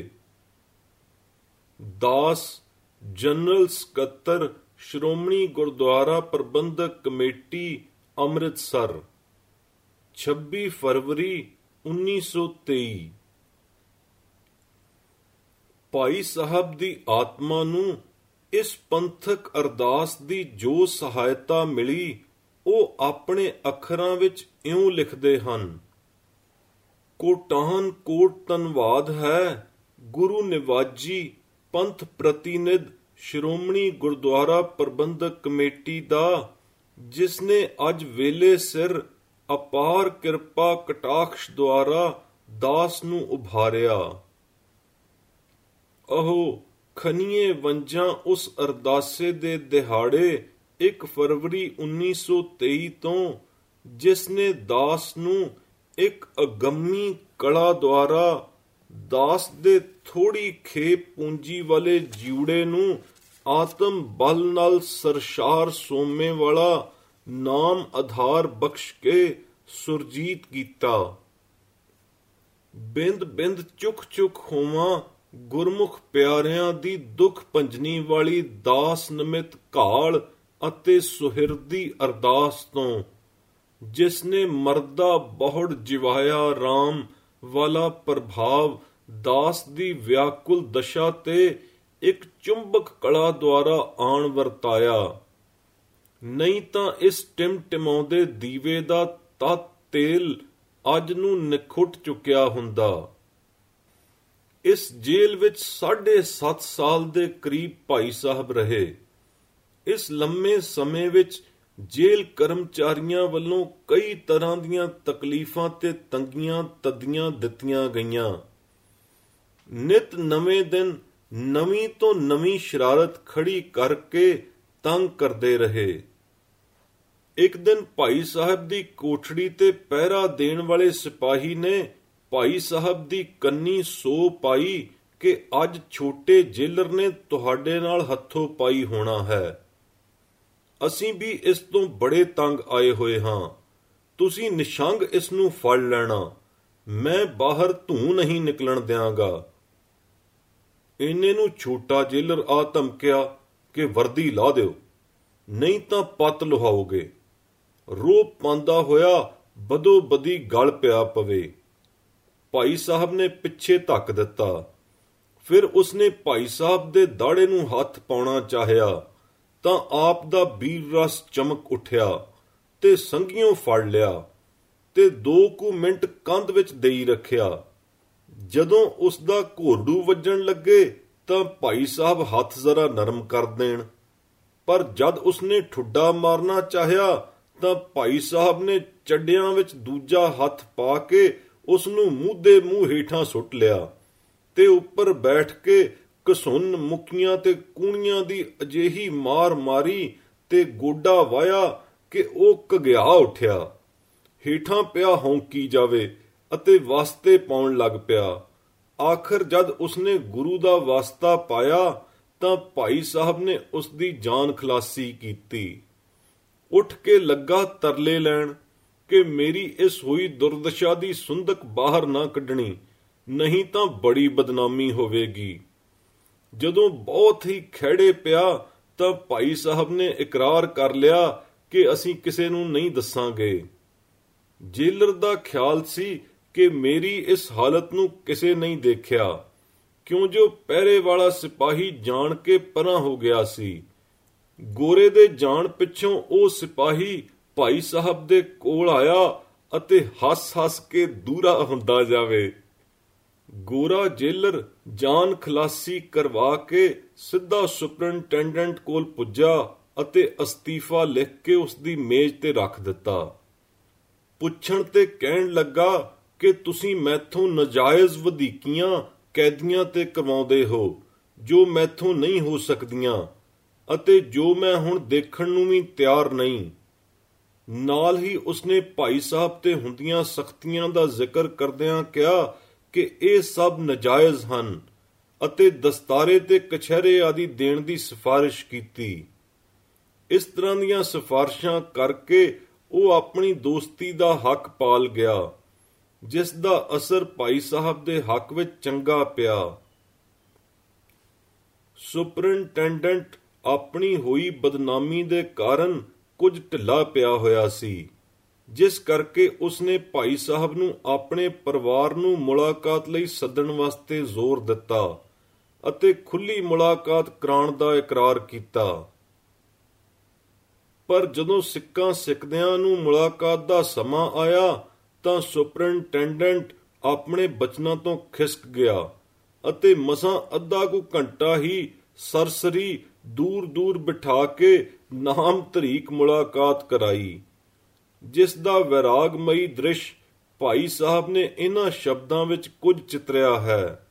Speaker 1: ਦਾਸ, ਜਨਰਲ ਸਕੱਤਰ, ਸ਼੍ਰੋਮਣੀ ਗੁਰਦੁਆਰਾ ਪ੍ਰਬੰਧਕ ਕਮੇਟੀ, ਅੰਮ੍ਰਿਤਸਰ, ਛੱਬੀ ਫਰਵਰੀ ਉੱਨੀ ਸੌ ਤੇਈ। ਭਾਈ ਸਾਹਿਬ ਦੀ ਆਤਮਾ ਨੂੰ ਇਸ ਪੰਥਕ ਅਰਦਾਸ ਦੀ ਜੋ ਸਹਾਇਤਾ ਮਿਲੀ, ਉਹ ਆਪਣੇ ਅੱਖਰਾਂ ਵਿੱਚ ਇਉਂ ਲਿਖਦੇ ਹਨ। ਕੋਟਾਨ ਕੋਟ ਧੰਨਵਾਦ ਹੈ ਗੁਰੂ ਨਿਵਾਜੀ ਪੰਥ ਪ੍ਰਤੀਨਿਧ ਸ਼੍ਰੋਮਣੀ ਗੁਰਦੁਆਰਾ ਪ੍ਰਬੰਧਕ ਕਮੇਟੀ ਦਾ, ਜਿਸ ਨੇ ਅੱਜ ਵੇਲੇ ਸਿਰ ਅਪਾਰ ਕਿਰਪਾ ਕਟਾਖਸ਼ ਦੁਆਰਾ ਦਾਸ ਨੂੰ ਉਭਾਰਿਆ। ਅਹੋ ਖਨੀਏ ਵੰਜਾਂ ਉਸ ਅਰਦਾਸੇ ਦੇ ਦਿਹਾੜੇ ਇੱਕ ਫਰਵਰੀ ਉੱਨੀ ਸੌ ਤੇਈ ਤੋਂ, ਜਿਸ ਨੇ ਦਾਸ ਨੂੰ ਇੱਕ ਅਗੰਮੀ ਕਲਾ ਦੁਆਰਾ ਦਾਸ ਦੇ ਥੋੜੀ ਖੇਪ ਪੂੰਜੀ ਵਾਲੇ ਜਿਉੜੇ ਨੂੰ ਆਤਮ ਬਲ ਨਾਲ ਸਰਸ਼ਾਰ ਸੋਮੇ ਵਾਲਾ ਨਾਮ ਆਧਾਰ ਬਖਸ਼ ਕੇ ਸੁਰਜੀਤ ਕੀਤਾ। ਬਿੰਦ ਬਿੰਦ ਚੁੱਕ ਚੁੱਕ ਹੋਵਾਂ ਗੁਰਮੁਖ ਪਿਆਰਿਆਂ ਦੀ ਦੁੱਖ ਭੰਜਨੀ ਵਾਲੀ ਦਾਸ ਨਮਿਤ ਘਾਲ ਅਤੇ ਸੁਹਿਰਦੀ ਅਰਦਾਸ ਤੋਂ, ਜਿਸ ਨੇ ਮਰਦਾ ਬਹੁੜ ਜਿਵਾਇਆ ਰਾਮ ਵਾਲਾ ਪ੍ਰਭਾਵ ਦਾਸ ਦੀ ਵਿਆਕੁਲ ਦਸ਼ਾ ਤੇ ਇੱਕ ਚੁੰਬਕ ਕਲਾ ਦੁਆਰਾ ਆਣ ਵਰਤਾਇਆ। ਨਹੀਂ ਤਾਂ ਇਸ ਟਿਮਟਿਮਾਉਂਦੇ ਦੀਵੇ ਦਾ ਤਤ ਤੇਲ ਅੱਜ ਨੂੰ ਨਿਖੁੱਟ ਚੁੱਕਿਆ ਹੁੰਦਾ। ਇਸ ਜੇਲ੍ਹ ਵਿੱਚ ਸਾਢੇ ਸੱਤ ਸਾਲ ਦੇ ਕਰੀਬ ਭਾਈ ਸਾਹਿਬ ਰਹੇ। ਇਸ ਲੰਮੇ ਸਮੇਂ ਵਿੱਚ ਜੇਲ੍ਹ ਕਰਮਚਾਰੀਆਂ ਵੱਲੋਂ ਕਈ ਤਰ੍ਹਾਂ ਦੀਆਂ ਤਕਲੀਫਾਂ ਤੇ ਤੰਗੀਆਂ ਤੱਦੀਆਂ ਦਿੱਤੀਆਂ ਗਈਆਂ। ਨਿਤ ਨਵੇਂ ਦਿਨ ਨਵੀਂ ਤੋਂ ਨਵੀਂ ਸ਼ਰਾਰਤ ਖੜੀ ਕਰਕੇ ਤੰਗ ਕਰਦੇ ਰਹੇ। ਇੱਕ ਦਿਨ ਭਾਈ ਸਾਹਿਬ ਦੀ ਕੋਠੜੀ ਤੇ ਪਹਿਰਾ ਦੇਣ ਵਾਲੇ ਸਿਪਾਹੀ ਨੇ ਭਾਈ ਸਾਹਿਬ ਦੀ ਕੰਨੀ ਸੋ ਪਾਈ ਕਿ ਅੱਜ ਛੋਟੇ ਜੇਲਰ ਨੇ ਤੁਹਾਡੇ ਨਾਲ ਹੱਥੋਂ ਪਾਈ ਹੋਣਾ ਹੈ। ਅਸੀਂ ਵੀ ਇਸ ਤੋਂ ਬੜੇ ਤੰਗ ਆਏ ਹੋਏ ਹਾਂ। ਤੁਸੀਂ ਨਿਸ਼ੰਗ ਇਸ ਨੂੰ ਫੜ ਲੈਣਾ। ਮੈਂ ਬਾਹਰ ਧੂੰ ਨਹੀਂ ਨਿਕਲਣ ਦਿਆਂਗਾ। ਇੰਨੇ ਨੂੰ ਛੋਟਾ ਜੇਲਰ ਆ ਧਮਕਿਆ ਕਿ ਵਰਦੀ ਲਾ ਦਿਓ, ਨਹੀਂ ਤਾਂ ਪੱਤ ਲੁਹਾਓਗੇ। ਰੋਪ ਪਾਉਂਦਾ ਹੋਇਆ ਬਦੋ ਬਦੀ ਗਲ ਪਿਆ ਪਵੇ। ਭਾਈ ਸਾਹਿਬ ਨੇ ਪਿੱਛੇ ਧੱਕ ਦਿੱਤਾ। ਫਿਰ ਉਸਨੇ ਭਾਈ ਸਾਹਿਬ ਦੇ ਦਾੜੇ ਨੂੰ ਹੱਥ ਪਾਉਣਾ ਚਾਹਿਆ ਤਾਂ ਆਪ ਦਾ ਵੀਰ ਰਸ ਚਮਕ ਉੱਠਿਆ ਤੇ ਸੰਘਿਓਂ ਫੜ ਲਿਆ ਤੇ ਦੋ ਕੁ ਮਿੰਟ ਕੰਧ ਵਿੱਚ ਦੇਈ ਰੱਖਿਆ। ਜਦੋਂ ਉਸ ਦਾ ਘੋੜੂ ਵੱਜਣ ਲੱਗੇ ਤਾਂ ਭਾਈ ਸਾਹਿਬ ਹੱਥ ਜ਼ਰਾ ਨਰਮ ਕਰ ਦੇਣ, ਪਰ ਜਦ ਉਸਨੇ ਠੁੱਡਾ ਮਾਰਨਾ ਚਾਹਿਆ ਤਾਂ ਭਾਈ ਸਾਹਿਬ ਨੇ ਚੱਡਿਆਂ ਵਿੱਚ ਦੂਜਾ ਹੱਥ ਪਾ ਕੇ ਉਸ ਨੂੰ ਮੂੰਹ ਦੇ ਮੂੰਹ ਹੇਠਾਂ ਸੁੱਟ ਲਿਆ ਤੇ ਉੱਪਰ ਬੈਠ ਕੇ ਘਸੁੰਨ ਮੁੱਕੀਆਂ ਤੇ ਕੂਣੀਆਂ ਦੀ ਅਜਿਹੀ ਮਾਰ ਮਾਰੀ ਤੇ ਗੋਡਾ ਵਾਇਆ ਕਿ ਉਹ ਘਗਿਆ ਉੱਠਿਆ, ਹੇਠਾਂ ਪਿਆ ਹੌਂਕੀ ਜਾਵੇ ਅਤੇ ਵਾਸਤੇ ਪਾਉਣ ਲੱਗ ਪਿਆ। ਆਖਰ ਜਦ ਉਸਨੇ ਗੁਰੂ ਦਾ ਵਾਸਤਾ ਪਾਇਆ ਤਾਂ ਭਾਈ ਸਾਹਿਬ ਨੇ ਉਸ ਦੀ ਜਾਨ ਖਲਾਸੀ ਕੀਤੀ। ਉੱਠ ਕੇ ਲੱਗਾ ਤਰਲੇ ਲੈਣ ਕਿ ਮੇਰੀ ਇਸ ਹੋਈ ਦੁਰਦਸ਼ਾ ਦੀ ਸੁੰਦਕ ਬਾਹਰ ਨਾ ਕੱਢਣੀ, ਨਹੀਂ ਤਾਂ ਬੜੀ ਬਦਨਾਮੀ ਹੋਵੇਗੀ। ਜਦੋਂ ਬਹੁਤ ਹੀ ਖਹਿੜੇ ਪਿਆ ਤਾਂ ਭਾਈ ਸਾਹਿਬ ਨੇ ਇਕਰਾਰ ਕਰ ਲਿਆ ਕਿ ਅਸੀਂ ਕਿਸੇ ਨੂੰ ਨਹੀਂ ਦੱਸਾਂਗੇ। ਜੇਲਰ ਦਾ ਖਿਆਲ ਸੀ ਕਿ ਮੇਰੀ ਇਸ ਹਾਲਤ ਨੂੰ ਕਿਸੇ ਨਹੀਂ ਦੇਖਿਆ, ਕਿਉਂ ਜੋ ਪਹਿਰੇ ਵਾਲਾ ਸਿਪਾਹੀ ਜਾਣ ਕੇ ਪਰਾਂ ਹੋ ਗਿਆ ਸੀ। ਗੋਰੇ ਦੇ ਜਾਣ ਪਿੱਛੋਂ ਉਹ ਸਿਪਾਹੀ ਭਾਈ ਸਾਹਿਬ ਦੇ ਕੋਲ ਆਇਆ ਅਤੇ ਹੱਸ-ਹੱਸ ਕੇ ਦੂਰਾ ਹੁੰਦਾ ਜਾਵੇ। ਗੋਰਾ ਜੇਲਰ ਜਾਨ ਖਲਾਸੀ ਕਰਵਾ ਕੇ ਸਿੱਧਾ ਸੁਪਰਨਟੈਂਡੈਂਟ ਕੋਲ ਪੁੱਜਾ ਅਤੇ ਅਸਤੀਫਾ ਲਿਖ ਕੇ ਉਸ ਦੀ ਮੇਜ਼ ਤੇ ਰੱਖ ਦਿੱਤਾ। ਪੁੱਛਣ ਤੇ ਕਹਿਣ ਲੱਗਾ ਕਿ ਤੁਸੀਂ ਮੈਥੋਂ ਨਜਾਇਜ਼ ਵਧੀਕੀਆਂ ਕੈਦੀਆਂ ਤੇ ਕਰਵਾਉਂਦੇ ਹੋ ਜੋ ਮੈਥੋਂ ਨਹੀਂ ਹੋ ਸਕਦੀਆਂ, ਅਤੇ ਜੋ ਮੈਂ ਹੁਣ ਦੇਖਣ ਨੂੰ ਵੀ ਤਿਆਰ ਨਹੀਂ। ਨਾਲ ਹੀ ਉਸਨੇ ਭਾਈ ਸਾਹਿਬ ਤੇ ਹੁੰਦੀਆਂ ਸਖਤੀਆਂ ਦਾ ਜ਼ਿਕਰ ਕਰਦਿਆਂ ਕਿਹਾ ਕਿ ਇਹ ਸਭ ਨਜਾਇਜ਼ ਹਨ ਅਤੇ ਦਸਤਾਰੇ ਤੇ ਕਛਹਿਰੇ ਆਦਿ ਦੇਣ ਦੀ ਸਿਫਾਰਿਸ਼ ਕੀਤੀ। ਇਸ ਤਰ੍ਹਾਂ ਦੀਆਂ ਸਿਫਾਰਿਸ਼ਾਂ ਕਰਕੇ ਉਹ ਆਪਣੀ ਦੋਸਤੀ ਦਾ ਹੱਕ ਪਾਲ ਗਿਆ, ਜਿਸ ਦਾ ਅਸਰ ਭਾਈ ਸਾਹਿਬ ਦੇ ਹੱਕ ਵਿੱਚ ਚੰਗਾ ਪਿਆ। ਸੁਪਰਿੰਟੈਂਡੈਂਟ ਆਪਣੀ ਹੋਈ ਬਦਨਾਮੀ ਦੇ ਕਾਰਨ ਕੁਝ ਢਿੱਲਾ ਪਿਆ ਹੋਇਆ ਸੀ, ਜਿਸ ਕਰਕੇ ਉਸਨੇ ਭਾਈ ਸਾਹਿਬ ਨੂੰ ਆਪਣੇ ਪਰਿਵਾਰ ਨੂੰ ਮੁਲਾਕਾਤ ਲਈ ਸੱਦਣ ਵਾਸਤੇ ਜ਼ੋਰ ਦਿੱਤਾ ਅਤੇ ਖੁੱਲੀ ਮੁਲਾਕਾਤ ਕਰਾਉਣ ਦਾ ਇਕਰਾਰ ਕੀਤਾ। ਪਰ ਜਦੋਂ ਸਿੱਕਾਂ ਸਿੱਖਦਿਆਂ ਨੂੰ ਮੁਲਾਕਾਤ ਦਾ ਸਮਾਂ ਆਇਆ ਤਾਂ ਸੁਪਰਿੰਟੈਂਡੈਂਟ ਆਪਣੇ ਬਚਨਾਂ ਤੋਂ ਖਿਸਕ ਗਿਆ ਅਤੇ ਮਸਾਂ ਅੱਧਾ ਕੁ ਘੰਟਾ ਹੀ ਸਰਸਰੀ ਦੂਰ ਦੂਰ ਬਿਠਾ ਕੇ ਨਾਮ ਤਰੀਕ ਮੁਲਾਕਾਤ ਕਰਾਈ, ਜਿਸ ਦਾ ਵੈਰਾਗਮਈ ਦ੍ਰਿਸ਼ ਭਾਈ ਸਾਹਿਬ ਨੇ ਇਹਨਾਂ ਸ਼ਬਦਾਂ ਵਿੱਚ ਕੁਝ ਚਿਤਰਿਆ ਹੈ।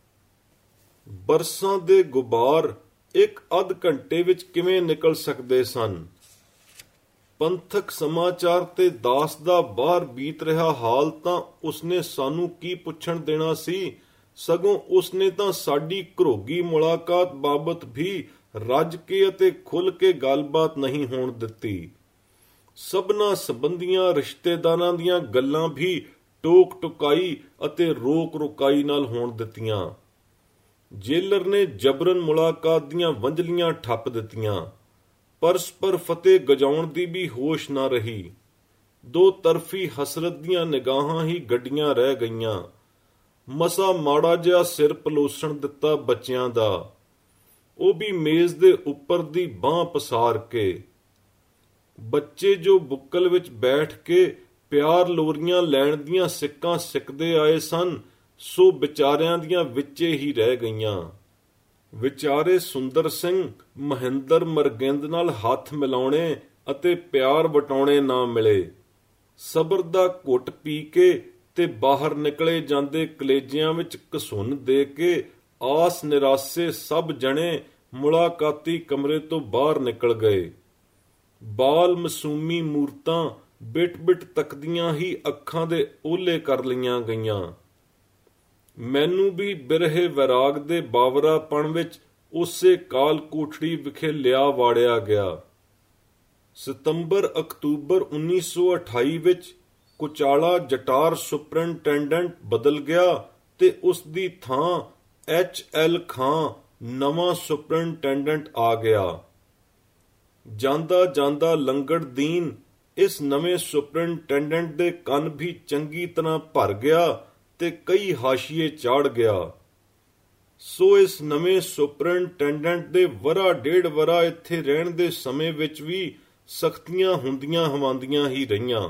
Speaker 1: ਬਰਸਾਂ ਦੇ ਗੁਬਾਰ ਇੱਕ ਅੱਧ ਘੰਟੇ ਵਿੱਚ ਕਿਵੇਂ ਨਿਕਲ ਸਕਦੇ ਸਨ। ਪੰਥਕ ਸਮਾਚਾਰ ਤੇ ਦਾਸ ਦਾ ਬਾਹਰ ਬੀਤ ਰਿਹਾ ਹਾਲ ਤਾਂ ਉਸਨੇ ਸਾਨੂੰ ਕੀ ਪੁੱਛਣ ਦੇਣਾ ਸੀ, ਸਗੋਂ ਉਸਨੇ ਤਾਂ ਸਾਡੀ ਘਰੋਗੀ ਮੁਲਾਕਾਤ ਬਾਬਤ ਵੀ ਰੱਜ ਕੇ ਅਤੇ ਖੁੱਲ੍ਹ ਕੇ ਗੱਲਬਾਤ ਨਹੀਂ ਹੋਣ ਦਿੱਤੀ। ਸਭਨਾ ਸੰਬੰਧੀਆਂ ਰਿਸ਼ਤੇਦਾਰਾਂ ਦੀਆਂ ਗੱਲਾਂ ਵੀ ਟੋਕ ਟੁਕਾਈ ਅਤੇ ਰੋਕ ਰੁਕਾਈ ਨਾਲ ਹੋਣ ਦਿੱਤੀਆਂ। ਜੇਲਰ ਨੇ ਜਬਰਨ ਮੁਲਾਕਾਤ ਦੀਆਂ ਵੰਝਲੀਆਂ ਠੱਪ ਦਿੱਤੀਆਂ। ਪਰਸਪਰ ਫਤਿਹ ਗਜਾਉਣ ਦੀ ਵੀ ਹੋਸ਼ ਨਾ ਰਹੀ। ਦੋ ਤਰਫੀ ਹਸਰਤ ਦੀਆਂ ਨਿਗਾਹਾਂ ਹੀ ਗੱਡੀਆਂ ਰਹਿ ਗਈਆਂ। ਮਸਾ ਮਾੜਾ ਜਿਹਾ ਸਿਰ ਪਲੋਸਣ ਦਿੱਤਾ ਬੱਚਿਆਂ ਦਾ, ਉਹ ਵੀ ਮੇਜ਼ ਦੇ ਉੱਪਰ ਦੀ ਬਾਂਹ ਪਸਾਰ ਕੇ। ਬੱਚੇ ਜੋ ਬੁੱਕਲ ਵਿੱਚ ਬੈਠ ਕੇ ਪਿਆਰ ਲੋਰੀਆਂ ਲੈਣ ਦੀਆਂ ਸਿੱਕਾਂ ਸਿੱਕਦੇ ਆਏ ਸਨ, ਸੋ ਵਿਚਾਰਿਆਂ ਦੀਆਂ ਵਿੱਚੇ ਹੀ ਰਹਿ ਗਈਆਂ। ਵਿਚਾਰੇ ਸੁੰਦਰ ਸਿੰਘ ਮਹਿੰਦਰ ਮਰਗਿੰਦ ਨਾਲ ਹੱਥ ਮਿਲਾਉਣੇ ਅਤੇ ਪਿਆਰ ਵਟਾਉਣੇ ਨਾ ਮਿਲੇ। ਸਬਰ ਦਾ ਘੁੱਟ ਪੀ ਕੇ ਤੇ ਬਾਹਰ ਨਿਕਲੇ ਜਾਂਦੇ ਕਲੇਜਿਆਂ ਵਿੱਚ ਘਸੁੰਨ ਦੇ ਕੇ ਆਸ ਨਿਰਾਸੇ ਸਭ ਜਣੇ ਮੁਲਾਕਾਤੀ ਕਮਰੇ ਤੋਂ ਬਾਹਰ ਨਿਕਲ ਗਏ। ਬਾਲ ਮਾਸੂਮੀ ਮੂਰਤਾਂ ਬਿਟ ਬਿਟ ਤੱਕਦੀਆਂ ਹੀ ਅੱਖਾਂ ਦੇ ਓਹਲੇ ਕਰ ਲਈਆਂ ਗਈਆਂ। ਮੈਨੂੰ ਵੀ ਬਿਰਹੇ ਵੈਰਾਗ ਦੇ ਬਾਵਰਾਪਣ ਵਿੱਚ ਉਸੇ ਕਾਲ ਕੋਠੜੀ ਵਿਖੇ ਲਿਆ ਵਾੜਿਆ ਗਿਆ। ਸਤੰਬਰ ਅਕਤੂਬਰ ਉੱਨੀ ਸੌ ਅਠਾਈ ਵਿੱਚ ਕੁਚਾਲਾ ਜਟਾਰ ਸੁਪਰਿੰਟੈਂਡੈਂਟ ਬਦਲ ਗਿਆ ਤੇ ਉਸ ਦੀ ਥਾਂ ਐਚ ਐਲ ਖਾਂ ਨਵਾਂ ਸੁਪਰਿੰਟੈਂਡੈਂਟ ਆ ਗਿਆ। ਜਾਂਦਾ ਜਾਂਦਾ ਲੰਗੜ ਦੀਨ ਇਸ ਨਵੇਂ ਸੁਪਰਿੰਟੈਂਡੈਂਟ ਦੇ ਕੰਨ ਵੀ ਚੰਗੀ ਤਰ੍ਹਾਂ ਭਰ ਗਿਆ ਤੇ ਕਈ ਹਾਸ਼ੀਏ ਚਾੜ ਗਿਆ। ਸੋ ਇਸ ਨਵੇਂ ਸੁਪਰਿੰਟੈਂਡੈਂਟ ਦੇ ਵਰਾ ਡੇਢ ਵਰਾ ਇੱਥੇ ਰਹਿਣ ਦੇ ਸਮੇਂ ਵਿੱਚ ਵੀ ਸਖਤੀਆਂ ਹੁੰਦੀਆਂ ਹਵਾਂਦੀਆਂ ਹੀ ਰਹੀਆਂ।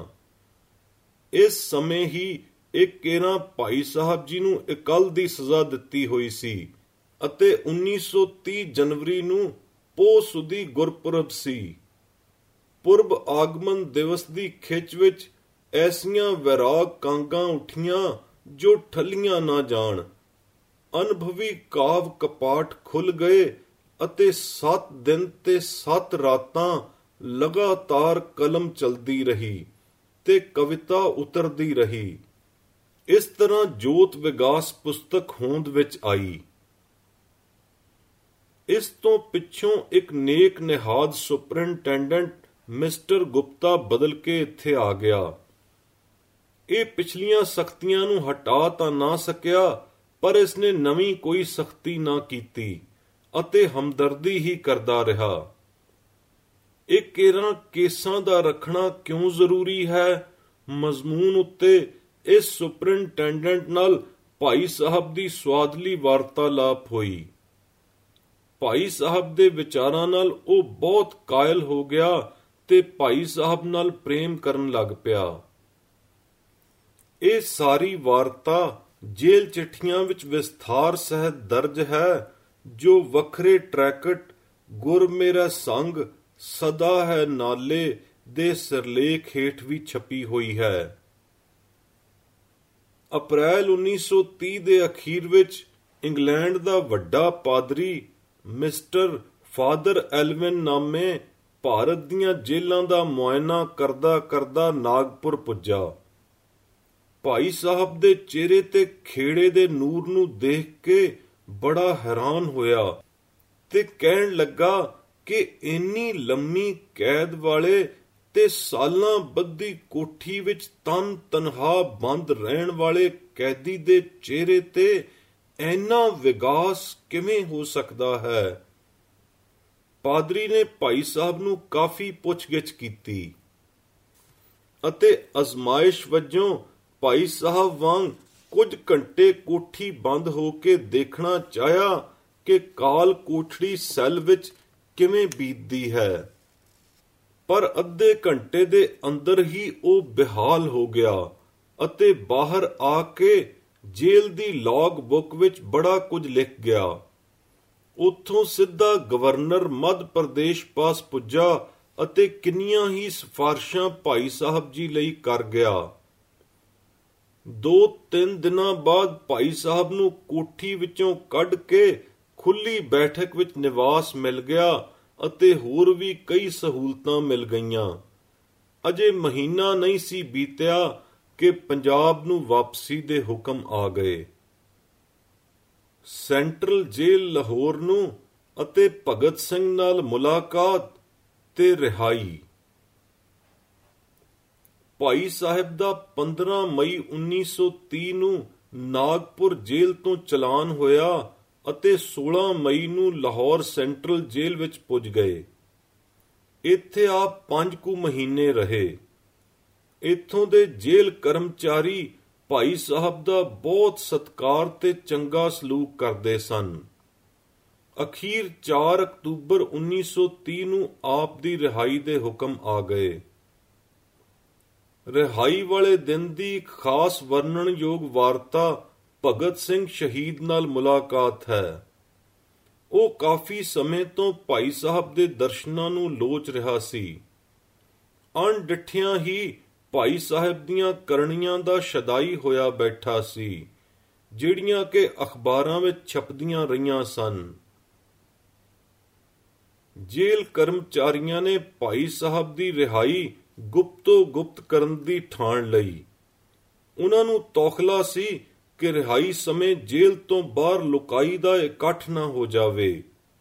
Speaker 1: ਇਸ ਸਮੇਂ ਹੀ ਇੱਕ ਕੇਰਾਂ ਭਾਈ ਸਾਹਿਬ ਜੀ ਨੂੰ ਇਕੱਲ ਦੀ ਸਜ਼ਾ ਦਿੱਤੀ ਹੋਈ ਸੀ ਅਤੇ ਉੱਨੀ ਸੌ ਤੀਹ ਜਨਵਰੀ ਨੂੰ ਪੋਹ ਸੁਦੀ ਗੁਰਪੁਰਬ ਸੀ। ਪੁਰਬ ਆਗਮਨ ਦਿਵਸ ਦੀ ਖਿੱਚ ਵਿੱਚ ਐਸੀਆਂ ਵੈਰਾਗ ਕਾਂਗਾਂ ਉੱਠੀਆਂ ਜੋ ਠੱਲੀਆਂ ਨਾ ਜਾਣ। ਅਨੁਭਵੀ ਕਾਵ ਕਪਾਟ ਖੁੱਲ ਗਏ ਅਤੇ ਸੱਤ ਦਿਨ ਤੇ ਸੱਤ ਰਾਤਾਂ ਲਗਾਤਾਰ ਕਲਮ ਚਲਦੀ ਰਹੀ ਤੇ ਕਵਿਤਾ ਉਤਰਦੀ ਰਹੀ। ਇਸ ਤਰ੍ਹਾਂ ਜੋਤ ਵਿਗਾਸ ਪੁਸਤਕ ਹੋਂਦ ਵਿੱਚ ਆਈ। ਇਸ ਤੋਂ ਪਿੱਛੋਂ ਇੱਕ ਨੇਕ ਨਿਹਾਦ ਸੁਪਰਿੰਟੈਂਡੈਂਟ ਮਿਸਟਰ ਗੁਪਤਾ ਬਦਲ ਕੇ ਇੱਥੇ ਆ ਗਿਆ। ਇਹ ਪਿਛਲੀਆਂ ਸਖਤੀਆਂ ਨੂੰ ਹਟਾ ਤਾਂ ਨਾ ਸਕਿਆ, ਪਰ ਇਸਨੇ ਨਵੀਂ ਕੋਈ ਸਖਤੀ ਨਾ ਕੀਤੀ ਅਤੇ ਹਮਦਰਦੀ ਹੀ ਕਰਦਾ ਰਿਹਾ। ਇਹ ਕੇਰਾਂ ਕੇਸਾਂ ਦਾ ਰੱਖਣਾ ਕਿਉਂ ਜ਼ਰੂਰੀ ਹੈ ਮਜ਼ਮੂਨ ਉੱਤੇ ਇਸ ਸੁਪਰਿੰਟੈਂਡੈਂਟ ਨਾਲ ਭਾਈ ਸਾਹਿਬ ਦੀ ਸੁਆਦਲੀ ਵਾਰਤਾਲਾਪ ਹੋਈ। ਭਾਈ ਸਾਹਿਬ ਦੇ ਵਿਚਾਰਾਂ ਨਾਲ ਉਹ ਬਹੁਤ ਕਾਇਲ ਹੋ ਗਿਆ ਤੇ ਭਾਈ ਸਾਹਿਬ ਨਾਲ ਪ੍ਰੇਮ ਕਰਨ ਲੱਗ ਪਿਆ। ਇਹ ਸਾਰੀ ਵਾਰਤਾ ਜੇਲ੍ਹ ਚਿੱਠੀਆਂ ਵਿੱਚ ਵਿਸਥਾਰ ਸਹਿਤ ਦਰਜ ਹੈ, ਜੋ ਵੱਖਰੇ ਟਰੈਕਟ ਗੁਰ ਮੇਰਾ ਸੰਗ ਸਦਾ ਹੈ ਨਾਲੇ ਦੇ ਸਿਰਲੇਖ ਹੇਠ ਵੀ ਛਪੀ ਹੋਈ ਹੈ। ਅਪ੍ਰੈਲ ਉੱਨੀ ਸੌ ਤੀਹ ਦੇ ਅਖੀਰ ਵਿੱਚ ਇੰਗਲੈਂਡ ਦਾ ਵੱਡਾ ਪਾਦਰੀ ਮਿਸਟਰ ਫਾਦਰ ਐਲਵਿਨ ਨਾਮੇ ਭਾਰਤ ਦੀਆਂ ਜੇਲ੍ਹਾਂ ਦਾ ਮੁਆਇਨਾ ਕਰਦਾ ਕਰਦਾ ਨਾਗਪੁਰ ਪੁੱਜਾ। ਭਾਈ ਸਾਹਿਬ ਦੇ ਚਿਹਰੇ ਤੇ ਖੇੜੇ ਦੇ ਨੂਰ ਨੂੰ ਦੇਖ ਕੇ ਬੜਾ ਹੈਰਾਨ ਹੋਇਆ ਤੇ ਕਹਿਣ ਲੱਗਾ ਕਿ ਇੰਨੀ ਲੰਮੀ ਕੈਦ ਵਾਲੇ ਤੇ ਸਾਲਾਂ ਬੱਧੀ ਕੋਠੀ ਵਿੱਚ ਤਨ ਤਨਹਾ ਬੰਦ ਰਹਿਣ ਵਾਲੇ ਕੈਦੀ ਦੇ ਚਿਹਰੇ ਤੇ ਇੰਨਾ ਵਿਗਾਸ ਕਿਵੇਂ ਹੋ ਸਕਦਾ ਹੈ। ਪਾਦਰੀ ਨੇ ਭਾਈ ਸਾਹਿਬ ਨੂੰ ਕਾਫੀ ਪੁੱਛਗਿੱਛ ਕੀਤੀ ਅਤੇ ਅਜ਼ਮਾਇਸ਼ ਵਜੋਂ ਭਾਈ ਸਾਹਿਬ ਵਾਂਗ ਕੁਝ ਘੰਟੇ ਕੋਠੀ ਬੰਦ ਹੋ ਕੇ ਦੇਖਣਾ ਚਾਹਿਆ ਕਿ ਕਾਲ ਕੋਠੜੀ ਸੈੱਲ ਵਿੱਚ ਕਿਵੇਂ ਬੀਤਦੀ ਹੈ, ਪਰ ਅੱਧੇ ਘੰਟੇ ਦੇ ਅੰਦਰ ਹੀ ਉਹ ਬੇਹਾਲ ਹੋ ਗਿਆ ਅਤੇ ਬਾਹਰ ਆ ਕੇ ਜੇਲ੍ਹ ਦੀ ਲੌਗ ਬੁੱਕ ਵਿੱਚ ਬੜਾ ਕੁਝ ਲਿਖ ਗਿਆ। ਉੱਥੋਂ ਸਿੱਧਾ ਗਵਰਨਰ ਮੱਧ ਪ੍ਰਦੇਸ਼ ਪਾਸ ਪੁੱਜਾ ਅਤੇ ਕਿੰਨੀਆਂ ਹੀ ਸਿਫਾਰਸ਼ਾਂ ਭਾਈ ਸਾਹਿਬ ਜੀ ਲਈ ਕਰ ਗਿਆ। ਦੋ ਤਿੰਨ ਦਿਨਾਂ ਬਾਅਦ ਭਾਈ ਸਾਹਿਬ ਨੂੰ ਕੋਠੀ ਵਿੱਚੋਂ ਕੱਢ ਕੇ ਖੁੱਲੀ ਬੈਠਕ ਵਿੱਚ ਨਿਵਾਸ ਮਿਲ ਗਿਆ ਅਤੇ ਹੋਰ ਵੀ ਕਈ ਸਹੂਲਤਾਂ ਮਿਲ ਗਈਆਂ। ਅਜੇ ਮਹੀਨਾ ਨਹੀਂ ਸੀ ਬੀਤਿਆ ਕਿ ਪੰਜਾਬ ਨੂੰ ਵਾਪਸੀ ਦੇ ਹੁਕਮ ਆ ਗਏ। ਸੈਂਟਰਲ ਜੇਲ੍ਹ ਲਾਹੌਰ ਨੂੰ ਅਤੇ ਭਗਤ ਸਿੰਘ ਨਾਲ ਮੁਲਾਕਾਤ ਤੇ ਰਿਹਾਈ। ਭਾਈ ਸਾਹਿਬ ਦਾ ਪੰਦਰਾਂ ਮਈ ਉੱਨੀ ਸੌ ਤੀਹ ਨੂੰ ਨਾਗਪੁਰ ਜੇਲ੍ਹ ਤੋਂ ਚਲਾਨ ਹੋਇਆ ਅਤੇ ਸੋਲਾਂ ਮਈ ਨੂੰ ਲਾਹੌਰ ਸੈਂਟਰਲ ਜੇਲ੍ਹ ਵਿੱਚ ਪੁੱਜ ਗਏ। ਇੱਥੇ ਆਪ ਪੰਜ ਕੁ ਮਹੀਨੇ ਰਹੇ। ਇੱਥੋਂ ਦੇ ਜੇਲ੍ਹ ਕਰਮਚਾਰੀ ਭਾਈ ਸਾਹਿਬ ਦਾ ਬਹੁਤ ਸਤਿਕਾਰ ਤੇ ਚੰਗਾ ਸਲੂਕ ਕਰਦੇ ਸਨ। ਅਖੀਰ ਚਾਰ ਅਕਤੂਬਰ ਉੱਨੀ ਸੌ ਤੀਹ ਨੂੰ ਆਪ ਦੀ ਰਿਹਾਈ ਦੇ ਹੁਕਮ ਆ ਗਏ। ਰਿਹਾਈ ਵਾਲੇ ਦਿਨ ਦੀ ਇੱਕ ਖਾਸ ਵਰਣਨਯੋਗ ਵਾਰਤਾ ਭਗਤ ਸਿੰਘ ਸ਼ਹੀਦ ਨਾਲ ਮੁਲਾਕਾਤ ਹੈ। ਉਹ ਕਾਫੀ ਸਮੇਂ ਤੋਂ ਭਾਈ ਸਾਹਿਬ ਦੇ ਦਰਸ਼ਨਾਂ ਨੂੰ ਲੋਚ ਰਿਹਾ ਸੀ। ਅਣਡਿੱਠਿਆਂ ਹੀ ਭਾਈ ਸਾਹਿਬ ਦੀਆਂ ਕਰਨੀਆਂ ਦਾ ਸ਼ਦਾਈ ਹੋਇਆ ਬੈਠਾ ਸੀ, ਜਿਹੜੀਆਂ ਕਿ ਅਖਬਾਰਾਂ ਵਿੱਚ ਛਪਦੀਆਂ ਰਹੀਆਂ ਸਨ। ਜੇਲ੍ਹ ਕਰਮਚਾਰੀਆਂ ਨੇ ਭਾਈ ਸਾਹਿਬ ਦੀ ਰਿਹਾਈ ਗੁਪਤੋ ਗੁਪਤ ਕਰਨ ਦੀ ਠਾਣ ਲਈ। ਉਹਨਾਂ ਨੂੰ ਤੌਖਲਾ ਸੀ ਕਿ ਰਿਹਾਈ ਸਮੇਂ ਜੇਲ੍ਹ ਤੋਂ ਬਾਹਰ ਲੁਕਾਈ ਦਾ ਇਕੱਠ ਨਾ ਹੋ ਜਾਵੇ।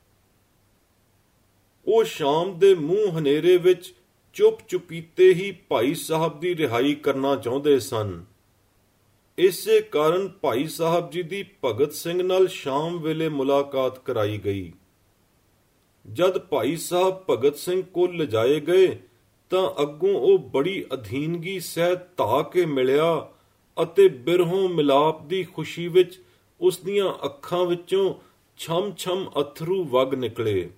Speaker 1: ਉਹ ਸ਼ਾਮ ਦੇ ਮੂੰਹ ਹਨੇਰੇ ਵਿੱਚ ਚੁੱਪ ਚੁਪੀਤੇ ਹੀ ਭਾਈ ਸਾਹਿਬ ਦੀ ਰਿਹਾਈ ਕਰਨਾ ਚਾਹੁੰਦੇ ਸਨ। ਇਸੇ ਕਾਰਨ ਭਾਈ ਸਾਹਿਬ ਜੀ ਦੀ ਭਗਤ ਸਿੰਘ ਨਾਲ ਸ਼ਾਮ ਵੇਲੇ ਮੁਲਾਕਾਤ ਕਰਾਈ ਗਈ। ਜਦ ਭਾਈ ਸਾਹਿਬ ਭਗਤ ਸਿੰਘ ਕੋਲ ਲਿਜਾਏ ਗਏ ਤਾਂ ਅੱਗੋਂ ਉਹ ਬੜੀ ਅਧੀਨਗੀ ਸਹਿਤ ਧਾ ਕੇ ਮਿਲਿਆ ਅਤੇ ਬਿਰਹੋਂ ਮਿਲਾਪ ਦੀ ਖੁਸ਼ੀ ਵਿੱਚ ਉਸ ਦੀਆਂ ਅੱਖਾਂ ਵਿੱਚੋਂ ਛਮ-ਛਮ ਅਥਰੂ ਵਗ ਨਿਕਲੇ।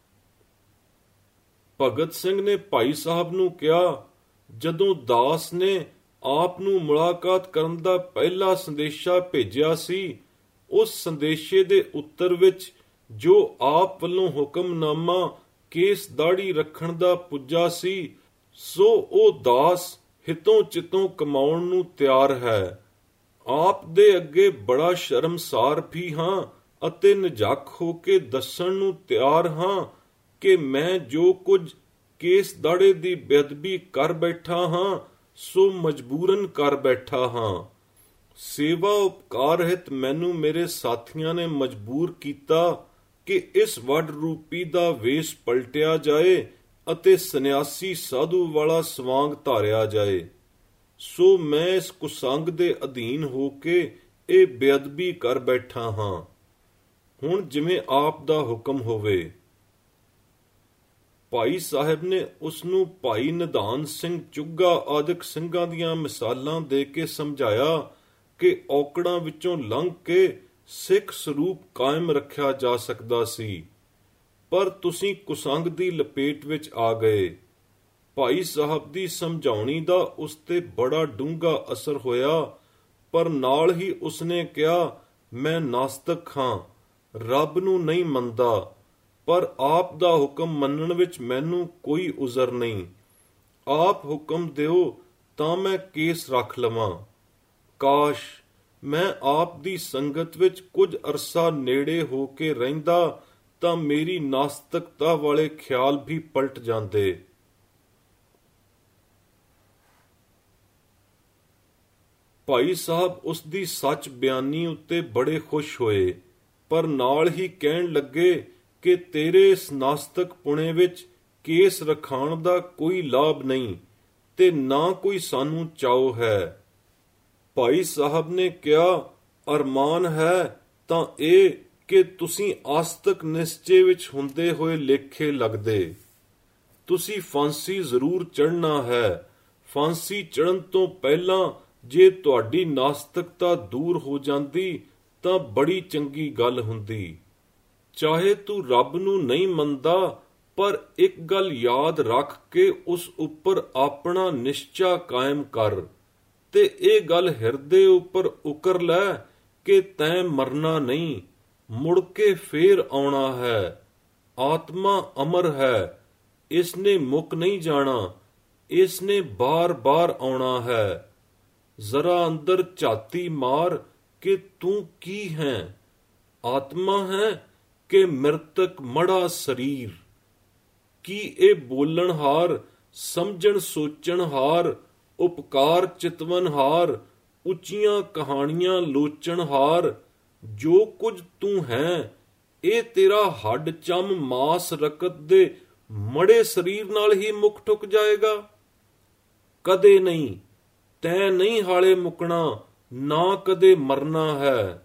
Speaker 1: ਭਗਤ ਸਿੰਘ ਨੇ ਭਾਈ ਸਾਹਿਬ ਨੂੰ ਕਿਹਾ, ਜਦੋਂ ਦਾਸ ਨੇ ਆਪ ਨੂੰ ਮੁਲਾਕਾਤ ਕਰਨ ਦਾ ਪਹਿਲਾ ਸੰਦੇਸ਼ਾ ਭੇਜਿਆ ਸੀ, ਉਸ ਸੰਦੇਸ਼ੇ ਦੇ ਉੱਤਰ ਵਿੱਚ ਜੋ ਆਪ ਵੱਲੋਂ ਹੁਕਮਨਾਮਾ ਕੇਸ ਦਾੜੀ ਰੱਖਣ ਦਾ ਪੁੱਜਾ ਸੀ, ਸੋ ਉਹ ਦਾਸ ਹਿਤੋਂ ਚਿਤੋਂ ਕਮਾਉਣ ਨੂੰ ਤਿਆਰ ਹੈ। ਆਪ ਦੇ ਅੱਗੇ ਬੜਾ ਸ਼ਰਮਸਾਰ ਵੀ ਹਾਂ ਅਤੇ ਨਜੱਕ ਹੋ ਕੇ ਦੱਸਣ ਨੂੰ ਤਿਆਰ ਹਾਂ ਕਿ ਮੈਂ ਜੋ ਕੁਝ ਕੇਸ ਦਾੜੇ ਦੀ ਬੇਅਦਬੀ ਕਰ ਬੈਠਾ ਹਾਂ, ਸੋ ਮਜਬੂਰਨ ਕਰ ਬੈਠਾ ਹਾਂ। ਸੇਵਾ ਉਪਕਾਰ ਹਿਤ ਮੈਨੂੰ ਮੇਰੇ ਸਾਥੀਆਂ ਨੇ ਮਜਬੂਰ ਕੀਤਾ ਕਿ ਇਸ ਵੱਡ ਰੂਪੀ ਦਾ ਵੇਸ ਪਲਟਿਆ ਜਾਏ ਅਤੇ ਸੰਨਿਆਸੀ ਸਾਧੂ ਵਾਲਾ ਸਵਾਂਗ ਧਾਰਿਆ ਜਾਏ। ਸੋ ਮੈਂ ਇਸ ਕੁਸੰਗ ਦੇ ਅਧੀਨ ਹੋ ਕੇ ਇਹ ਬੇਅਦਬੀ ਕਰ ਬੈਠਾ ਹਾਂ। ਹੁਣ ਜਿਵੇਂ ਆਪ ਦਾ ਹੁਕਮ ਹੋਵੇ। ਭਾਈ ਸਾਹਿਬ ਨੇ ਉਸ ਨੂੰ ਭਾਈ ਨਿਧਾਨ ਸਿੰਘ ਚੁੱਗਾ ਆਦਿਕ ਸਿੰਘਾਂ ਦੀਆਂ ਮਿਸਾਲਾਂ ਦੇ ਕੇ ਸਮਝਾਇਆ ਕਿ ਔਕੜਾਂ ਵਿੱਚੋਂ ਲੰਘ ਕੇ ਸਿੱਖ ਸਰੂਪ ਕਾਇਮ ਰੱਖਿਆ ਜਾ ਸਕਦਾ ਸੀ, ਪਰ ਤੁਸੀਂ ਕੁਸੰਗ ਦੀ ਲਪੇਟ ਵਿੱਚ ਆ ਗਏ। ਭਾਈ ਸਾਹਿਬ ਦੀ ਸਮਝਾਉਣੀ ਦਾ ਉਸ ਤੇ ਬੜਾ ਡੂੰਘਾ ਅਸਰ ਹੋਇਆ, ਪਰ ਨਾਲ ਹੀ ਉਸਨੇ ਕਿਹਾ, ਮੈਂ ਨਾਸਤਕ ਹਾਂ, ਰੱਬ ਨੂੰ ਨਹੀਂ ਮੰਨਦਾ, ਪਰ ਆਪ ਦਾ ਹੁਕਮ ਮੰਨਣ ਵਿੱਚ ਮੈਨੂੰ ਕੋਈ ਉਜ਼ਰ ਨਹੀਂ। ਆਪ ਹੁਕਮ ਦਿਓ ਤਾਂ ਮੈਂ ਕੇਸ ਰੱਖ ਲਵਾਂ। ਕਾਸ਼ ਮੈਂ ਆਪ ਦੀ ਸੰਗਤ ਵਿੱਚ ਕੁਝ ਅਰਸਾ ਨੇੜੇ ਹੋ ਕੇ ਰਹਿੰਦਾ ਤਾਂ ਮੇਰੀ ਨਾਸਤਕਤਾ ਵਾਲੇ ਖਿਆਲ ਵੀ ਪਲਟ ਜਾਂਦੇ। ਭਾਈ ਸਾਹਿਬ ਉਸ ਦੀ ਸੱਚ ਬਿਆਨੀ ਉੱਤੇ ਬੜੇ ਖੁਸ਼ ਹੋਏ, ਪਰ ਨਾਲ ਹੀ ਕਹਿਣ ਲੱਗੇ ਕਿ ਤੇਰੇ ਇਸ ਨਾਸਤਕ ਪੁਣੇ ਵਿੱਚ ਕੇਸ ਰਖਾਉਣ ਦਾ ਕੋਈ ਲਾਭ ਨਹੀਂ ਤੇ ਨਾ ਕੋਈ ਸਾਨੂੰ ਚਾਉ ਹੈ। ਭਾਈ ਸਾਹਿਬ ਨੇ ਕਿਹਾ, ਅਰਮਾਨ ਹੈ ਤਾਂ ਇਹ ਕਿ ਤੁਸੀਂ ਆਸਤਕ ਨਿਸ਼ਚੇ ਵਿੱਚ ਹੁੰਦੇ ਹੋਏ ਲੇਖੇ ਲੱਗਦੇ। ਤੁਸੀਂ ਫਾਂਸੀ ਜ਼ਰੂਰ ਚੜ੍ਹਨਾ ਹੈ। ਫਾਂਸੀ ਚੜ੍ਹਨ ਤੋਂ ਪਹਿਲਾਂ ਜੇ ਤੁਹਾਡੀ ਨਾਸਤਕਤਾ ਦੂਰ ਹੋ ਜਾਂਦੀ ਤਾਂ ਬੜੀ ਚੰਗੀ ਗੱਲ ਹੁੰਦੀ। ਚਾਹੇ ਤੂੰ ਰੱਬ ਨੂੰ ਨਹੀਂ ਮੰਨਦਾ, ਪਰ ਇੱਕ ਗੱਲ ਯਾਦ ਰੱਖ ਕੇ ਉਸ ਉੱਪਰ ਆਪਣਾ ਨਿਸ਼ਚਾ ਕਾਇਮ ਕਰ ਤੇ ਇਹ ਗੱਲ ਹਿਰਦੇ ਉੱਪਰ ਉਕਰ ਲੈ ਕਿ ਤੈਂ ਮਰਨਾ ਨਹੀਂ, ਮੁੜ ਕੇ ਫੇਰ ਆਉਣਾ ਹੈ। ਆਤਮਾ ਅਮਰ ਹੈ, ਇਸ ਨੇ ਮੁੱਕ ਨਹੀਂ ਜਾਣਾ, ਇਸ ਨੇ ਬਾਰ-ਬਾਰ ਆਉਣਾ ਹੈ। ਜ਼ਰਾ ਅੰਦਰ ਝਾਤੀ ਮਾਰ ਕਿ ਤੂੰ ਕੀ ਹੈ, ਆਤਮਾ ਹੈ ਕਿ ਮਿਰਤਕ ਮੜਾ ਸਰੀਰ। ਕੀ ਇਹ ਬੋਲਣਹਾਰ, ਸਮਝਣ ਸੋਚਣਹਾਰ, ਉਪਕਾਰ ਚਿਤਵਨਹਾਰ, ਉੱਚੀਆਂ ਕਹਾਣੀਆਂ ਲੋਚਣਹਾਰ, ਜੋ ਕੁਝ ਤੂੰ ਹੈ ਇਹ ਤੇਰਾ ਹੱਡ ਚੰਮ ਮਾਸ ਰਕਤ ਦੇ ਮੜੇ ਸਰੀਰ ਨਾਲ ਹੀ ਮੁੱਕ ਠੁੱਕ ਜਾਏਗਾ? ਕਦੇ ਨਹੀਂ, ਤੈਂ ਨਹੀਂ ਹਾਲੇ ਮੁੱਕਣਾ, ਨਾ ਕਦੇ ਮਰਨਾ ਹੈ।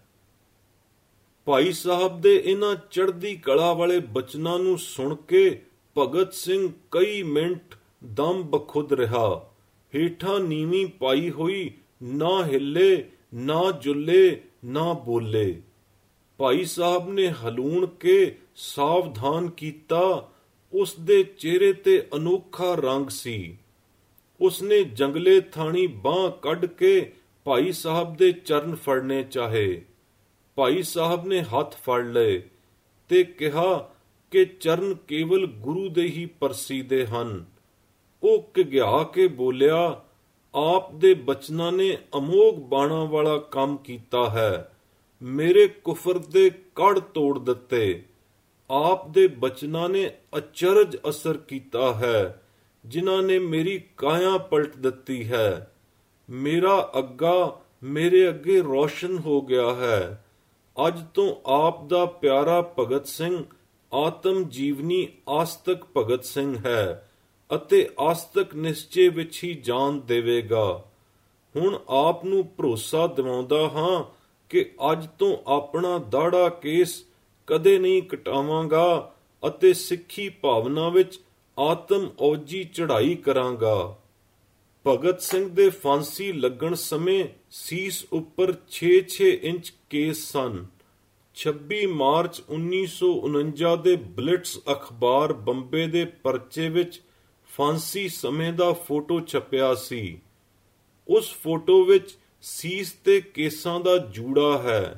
Speaker 1: ਭਾਈ ਸਾਹਿਬ ਦੇ ਇਹਨਾਂ ਚੜ੍ਹਦੀ ਕਲਾ ਵਾਲੇ ਬਚਨਾਂ ਨੂੰ ਸੁਣ ਕੇ ਭਗਤ ਸਿੰਘ ਕਈ ਮਿੰਟ ਦਮ ਬਖੁਦ ਰਿਹਾ। ਹੇਠਾਂ ਨੀਵੀਂ ਪਾਈ ਹੋਈ, ਨਾ ਹਿੱਲੇ, ਨਾ ਜੁੱਲੇ, ਨਾ ਬੋਲੇ। ਭਾਈ ਸਾਹਿਬ ਨੇ ਹਲੂਣ ਕੇ ਸਾਵਧਾਨ ਕੀਤਾ। ਉਸ ਦੇ ਚਿਹਰੇ ਤੇ ਅਨੋਖਾ ਰੰਗ ਸੀ। ਉਸਨੇ ਜੰਗਲੇ ਥਾਣੀ ਬਾਂਹ ਕੱਢ ਕੇ ਭਾਈ ਸਾਹਿਬ ਦੇ ਚਰਨ ਫੜਨੇ ਚਾਹੇ। ਭਾਈ ਸਾਹਿਬ ਨੇ ਹੱਥ ਫੜ ਲਏ ਤੇ ਕਿਹਾ ਕਿ ਚਰਨ ਕੇਵਲ ਗੁਰੂ ਦੇ ਹੀ ਪਰਸੀਦੇ ਹਨ। ਉਹ ਘਿਘਿਆ ਕੇ ਬੋਲਿਆ, ਆਪ ਦੇ ਬਚਨਾਂ ਨੇ ਅਮੋਘ ਬਾਣਾਂ ਵਾਲਾ ਕੰਮ ਕੀਤਾ ਹੈ, ਮੇਰੇ ਕੁਫਰ ਦੇ ਕੜ ਤੋੜ ਦਿੱਤੇ। ਆਪ ਦੇ ਬਚਨਾਂ ਨੇ ਅਚਰਜ ਅਸਰ ਕੀਤਾ ਹੈ, ਜਿਨ੍ਹਾਂ ਨੇ ਮੇਰੀ ਕਾਇਆ ਪਲਟ ਦਿੱਤੀ ਹੈ। ਮੇਰਾ ਅੱਗਾ ਮੇਰੇ ਅੱਗੇ ਰੋਸ਼ਨ ਹੋ ਗਿਆ ਹੈ। ਅੱਜ ਤੋਂ ਆਪ ਦਾ ਪਿਆਰਾ ਭਗਤ ਸਿੰਘ ਆਤਮ ਜੀਵਨੀ ਆਸਤਕ ਭਗਤ ਸਿੰਘ ਹੈ ਅਤੇ ਆਸਤਕ ਨਿਸ਼ਚੇ ਵਿੱਚ ਹੀ ਜਾਨ ਦੇਵੇਗਾ। ਹੁਣ ਆਪ ਨੂੰ ਭਰੋਸਾ ਦਿਵਾਉਂਦਾ ਹਾਂ ਕਿ ਅੱਜ ਤੋਂ ਆਪਣਾ ਦਾੜਾ ਕੇਸ ਕਦੇ ਨਹੀਂ ਕਟਾਵਾਂਗਾ ਅਤੇ ਸਿੱਖੀ ਭਾਵਨਾ ਵਿੱਚ ਆਤਮ ਔਜੀ ਚੜ੍ਹਾਈ ਕਰਾਂਗਾ। ਭਗਤ ਸਿੰਘ ਦੇ ਫਾਂਸੀ ਲੱਗਣ ਸਮੇਂ ਸੀਸ ਉੱਪਰ ਛੇ ਛੇ ਇੰਚ ਕੇਸ ਸਨ। ਛੱਬੀ ਮਾਰਚ ਉੱਨੀ ਸੌ ਉਨੰਜਾ ਦੇ ਬਲਿਟਸ ਅਖਬਾਰ ਬੰਬੇ ਦੇ ਪਰਚੇ ਵਿੱਚ ਫਾਂਸੀ ਸਮੇਂ ਦਾ ਫੋਟੋ ਛਪਿਆ ਸੀ। ਉਸ ਫੋਟੋ ਵਿੱਚ ਸੀਸ ਤੇ ਕੇਸਾਂ ਦਾ ਜੂੜਾ ਹੈ।